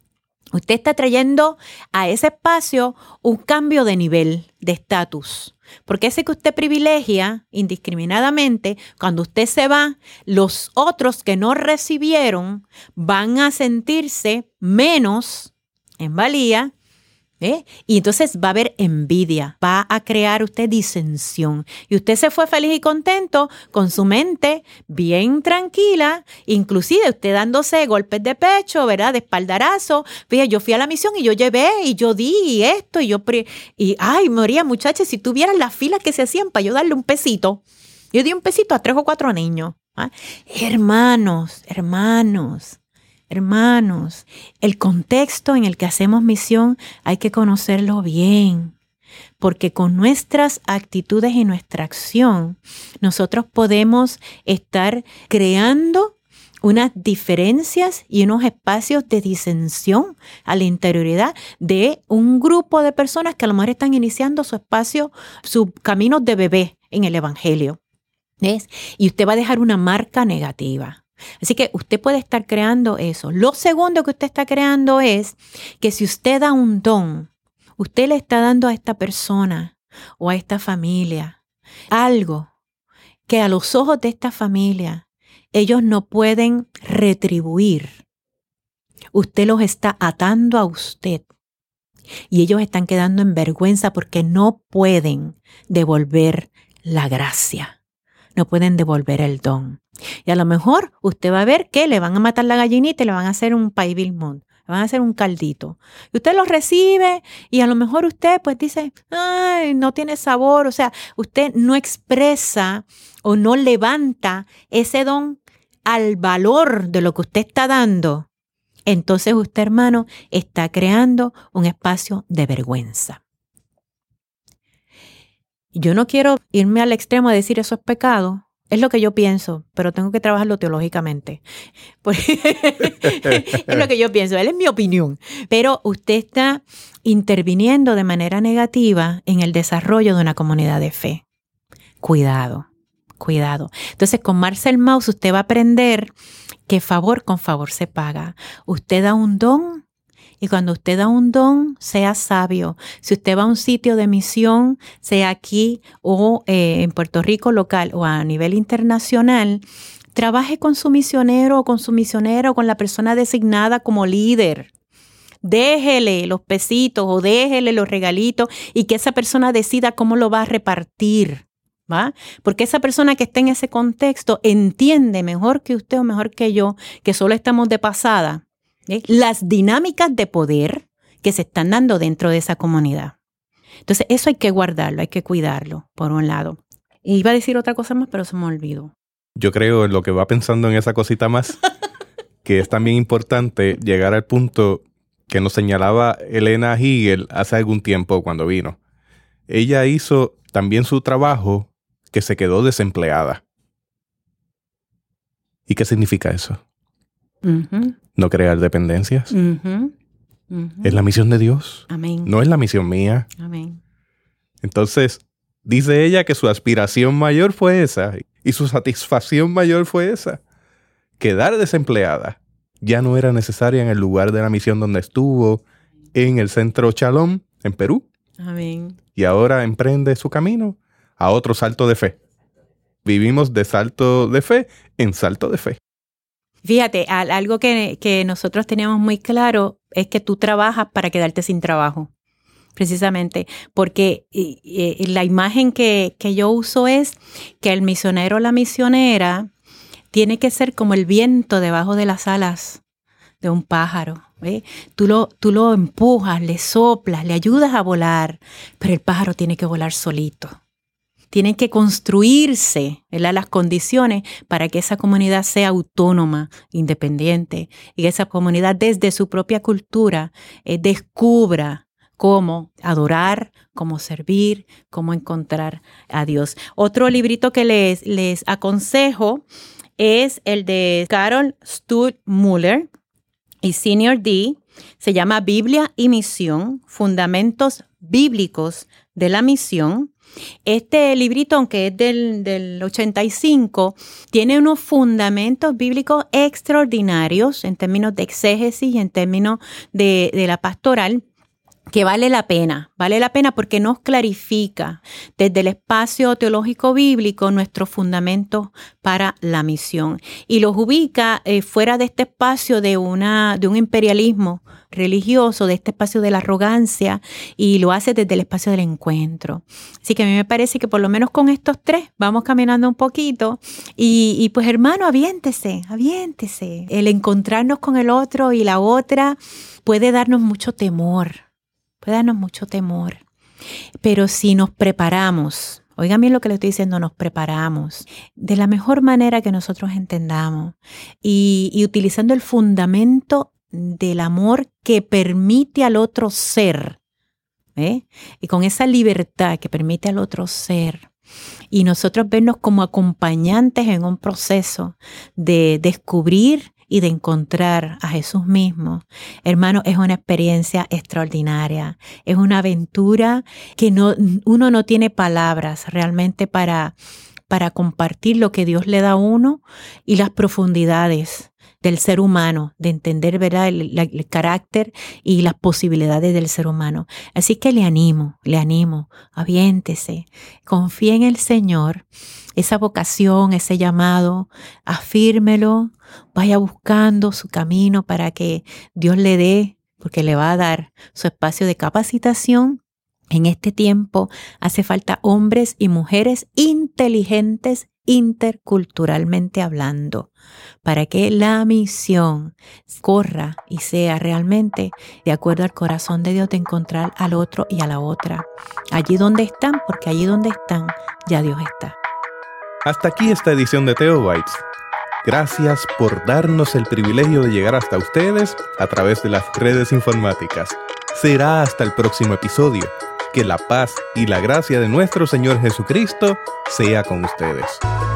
Usted está trayendo a ese espacio un cambio de nivel, de estatus. Porque ese que usted privilegia indiscriminadamente, cuando usted se va, los otros que no recibieron van a sentirse menos en valía. ¿Eh? Y entonces va a haber envidia, va a crear usted disensión. Y usted se fue feliz y contento con su mente bien tranquila, inclusive usted dándose golpes de pecho, ¿verdad? De espaldarazo. Fíjate, yo fui a la misión y yo llevé y yo di y esto y yo... Y ay, María, muchachas, si tuvieran las filas que se hacían para yo darle un pesito. Yo di un pesito a tres o cuatro niños. ¿Ah? Hermanos, hermanos. Hermanos, el contexto en el que hacemos misión hay que conocerlo bien, porque con nuestras actitudes y nuestra acción nosotros podemos estar creando unas diferencias y unos espacios de disensión a la interioridad de un grupo de personas que a lo mejor están iniciando su espacio, sus caminos de bebé en el Evangelio. ¿Ves? Y usted va a dejar una marca negativa. Así que usted puede estar creando eso. Lo segundo que usted está creando es que si usted da un don, usted le está dando a esta persona o a esta familia algo que a los ojos de esta familia ellos no pueden retribuir. Usted los está atando a usted y ellos están quedando en vergüenza porque no pueden devolver la gracia, no pueden devolver el don. Y a lo mejor usted va a ver que le van a matar la gallinita y le van a hacer un pay bilmont, le van a hacer un caldito. Y usted lo recibe y a lo mejor usted pues dice, ay, no tiene sabor. O sea, usted no expresa o no levanta ese don al valor de lo que usted está dando. Entonces usted, hermano, está creando un espacio de vergüenza. Yo no quiero irme al extremo de decir eso es pecado. Es lo que yo pienso, pero tengo que trabajarlo teológicamente. Es lo que yo pienso, él es mi opinión. Pero usted está interviniendo de manera negativa en el desarrollo de una comunidad de fe. Cuidado, cuidado. Entonces, con Marcel Mauss usted va a aprender que favor con favor se paga. Usted da un don. Y cuando usted da un don, sea sabio. Si usted va a un sitio de misión, sea aquí o eh, en Puerto Rico local o a nivel internacional, trabaje con su misionero o con su misionera o con la persona designada como líder. Déjele los pesitos o déjele los regalitos y que esa persona decida cómo lo va a repartir, ¿va? Porque esa persona que está en ese contexto entiende mejor que usted o mejor que yo, que solo estamos de pasada, ¿eh? Las dinámicas de poder que se están dando dentro de esa comunidad. Entonces, eso hay que guardarlo, hay que cuidarlo, por un lado. Y iba a decir otra cosa más, pero se me olvidó. Yo creo en lo que va pensando en esa cosita más, que es también importante llegar al punto que nos señalaba Elena Hegel hace algún tiempo cuando vino. Ella hizo también su trabajo que se quedó desempleada. ¿Y qué significa eso? Uh-huh. No crear dependencias. Uh-huh. Uh-huh. Es la misión de Dios. Amén. No es la misión mía. Amén. Entonces, dice ella que su aspiración mayor fue esa y su satisfacción mayor fue esa. Quedar desempleada ya no era necesaria en el lugar de la misión donde estuvo, en el Centro Shalom, en Perú. Amén. Y ahora emprende su camino a otro salto de fe. Vivimos de salto de fe en salto de fe. Fíjate, algo que, que nosotros teníamos muy claro es que tú trabajas para quedarte sin trabajo, precisamente, porque y, y, la imagen que, que yo uso es que el misionero o la misionera tiene que ser como el viento debajo de las alas de un pájaro, ¿ve? Tú lo, tú lo empujas, le soplas, le ayudas a volar, pero el pájaro tiene que volar solito. Tienen que construirse, ¿verdad?, las condiciones para que esa comunidad sea autónoma, independiente, y que esa comunidad desde su propia cultura eh, descubra cómo adorar, cómo servir, cómo encontrar a Dios. Otro librito que les, les aconsejo es el de Carol Stutz-Muller y Senior D. Se llama Biblia y Misión, Fundamentos Bíblicos de la Misión. Este librito, aunque es del, del ochenta y cinco, tiene unos fundamentos bíblicos extraordinarios en términos de exégesis y en términos de, de la pastoral, que vale la pena, vale la pena porque nos clarifica desde el espacio teológico bíblico nuestros fundamentos para la misión y los ubica eh, fuera de este espacio de, una, de un imperialismo religioso, de este espacio de la arrogancia, y lo hace desde el espacio del encuentro. Así que a mí me parece que por lo menos con estos tres vamos caminando un poquito y, y pues hermano, aviéntese, aviéntese. El encontrarnos con el otro y la otra puede darnos mucho temor. Puede darnos mucho temor, pero si nos preparamos, oigan bien lo que le estoy diciendo, nos preparamos de la mejor manera que nosotros entendamos y, y utilizando el fundamento del amor que permite al otro ser, ¿eh? Y con esa libertad que permite al otro ser, y nosotros vernos como acompañantes en un proceso de descubrir y de encontrar a Jesús mismo, hermano, es una experiencia extraordinaria. Es una aventura que no, uno no tiene palabras realmente para, para compartir lo que Dios le da a uno y las profundidades del ser humano, de entender, ¿verdad?, el, el, el carácter y las posibilidades del ser humano. Así que le animo, le animo, aviéntese, confíe en el Señor, esa vocación, ese llamado, afírmelo, vaya buscando su camino para que Dios le dé, porque le va a dar su espacio de capacitación. En este tiempo hace falta hombres y mujeres inteligentes interculturalmente hablando, para que la misión corra y sea realmente de acuerdo al corazón de Dios de encontrar al otro y a la otra, allí donde están, porque allí donde están ya Dios está. Hasta aquí esta edición de Theobites. Gracias por darnos el privilegio de llegar hasta ustedes a través de las redes informáticas. Será hasta el próximo episodio. Que la paz y la gracia de nuestro Señor Jesucristo sea con ustedes.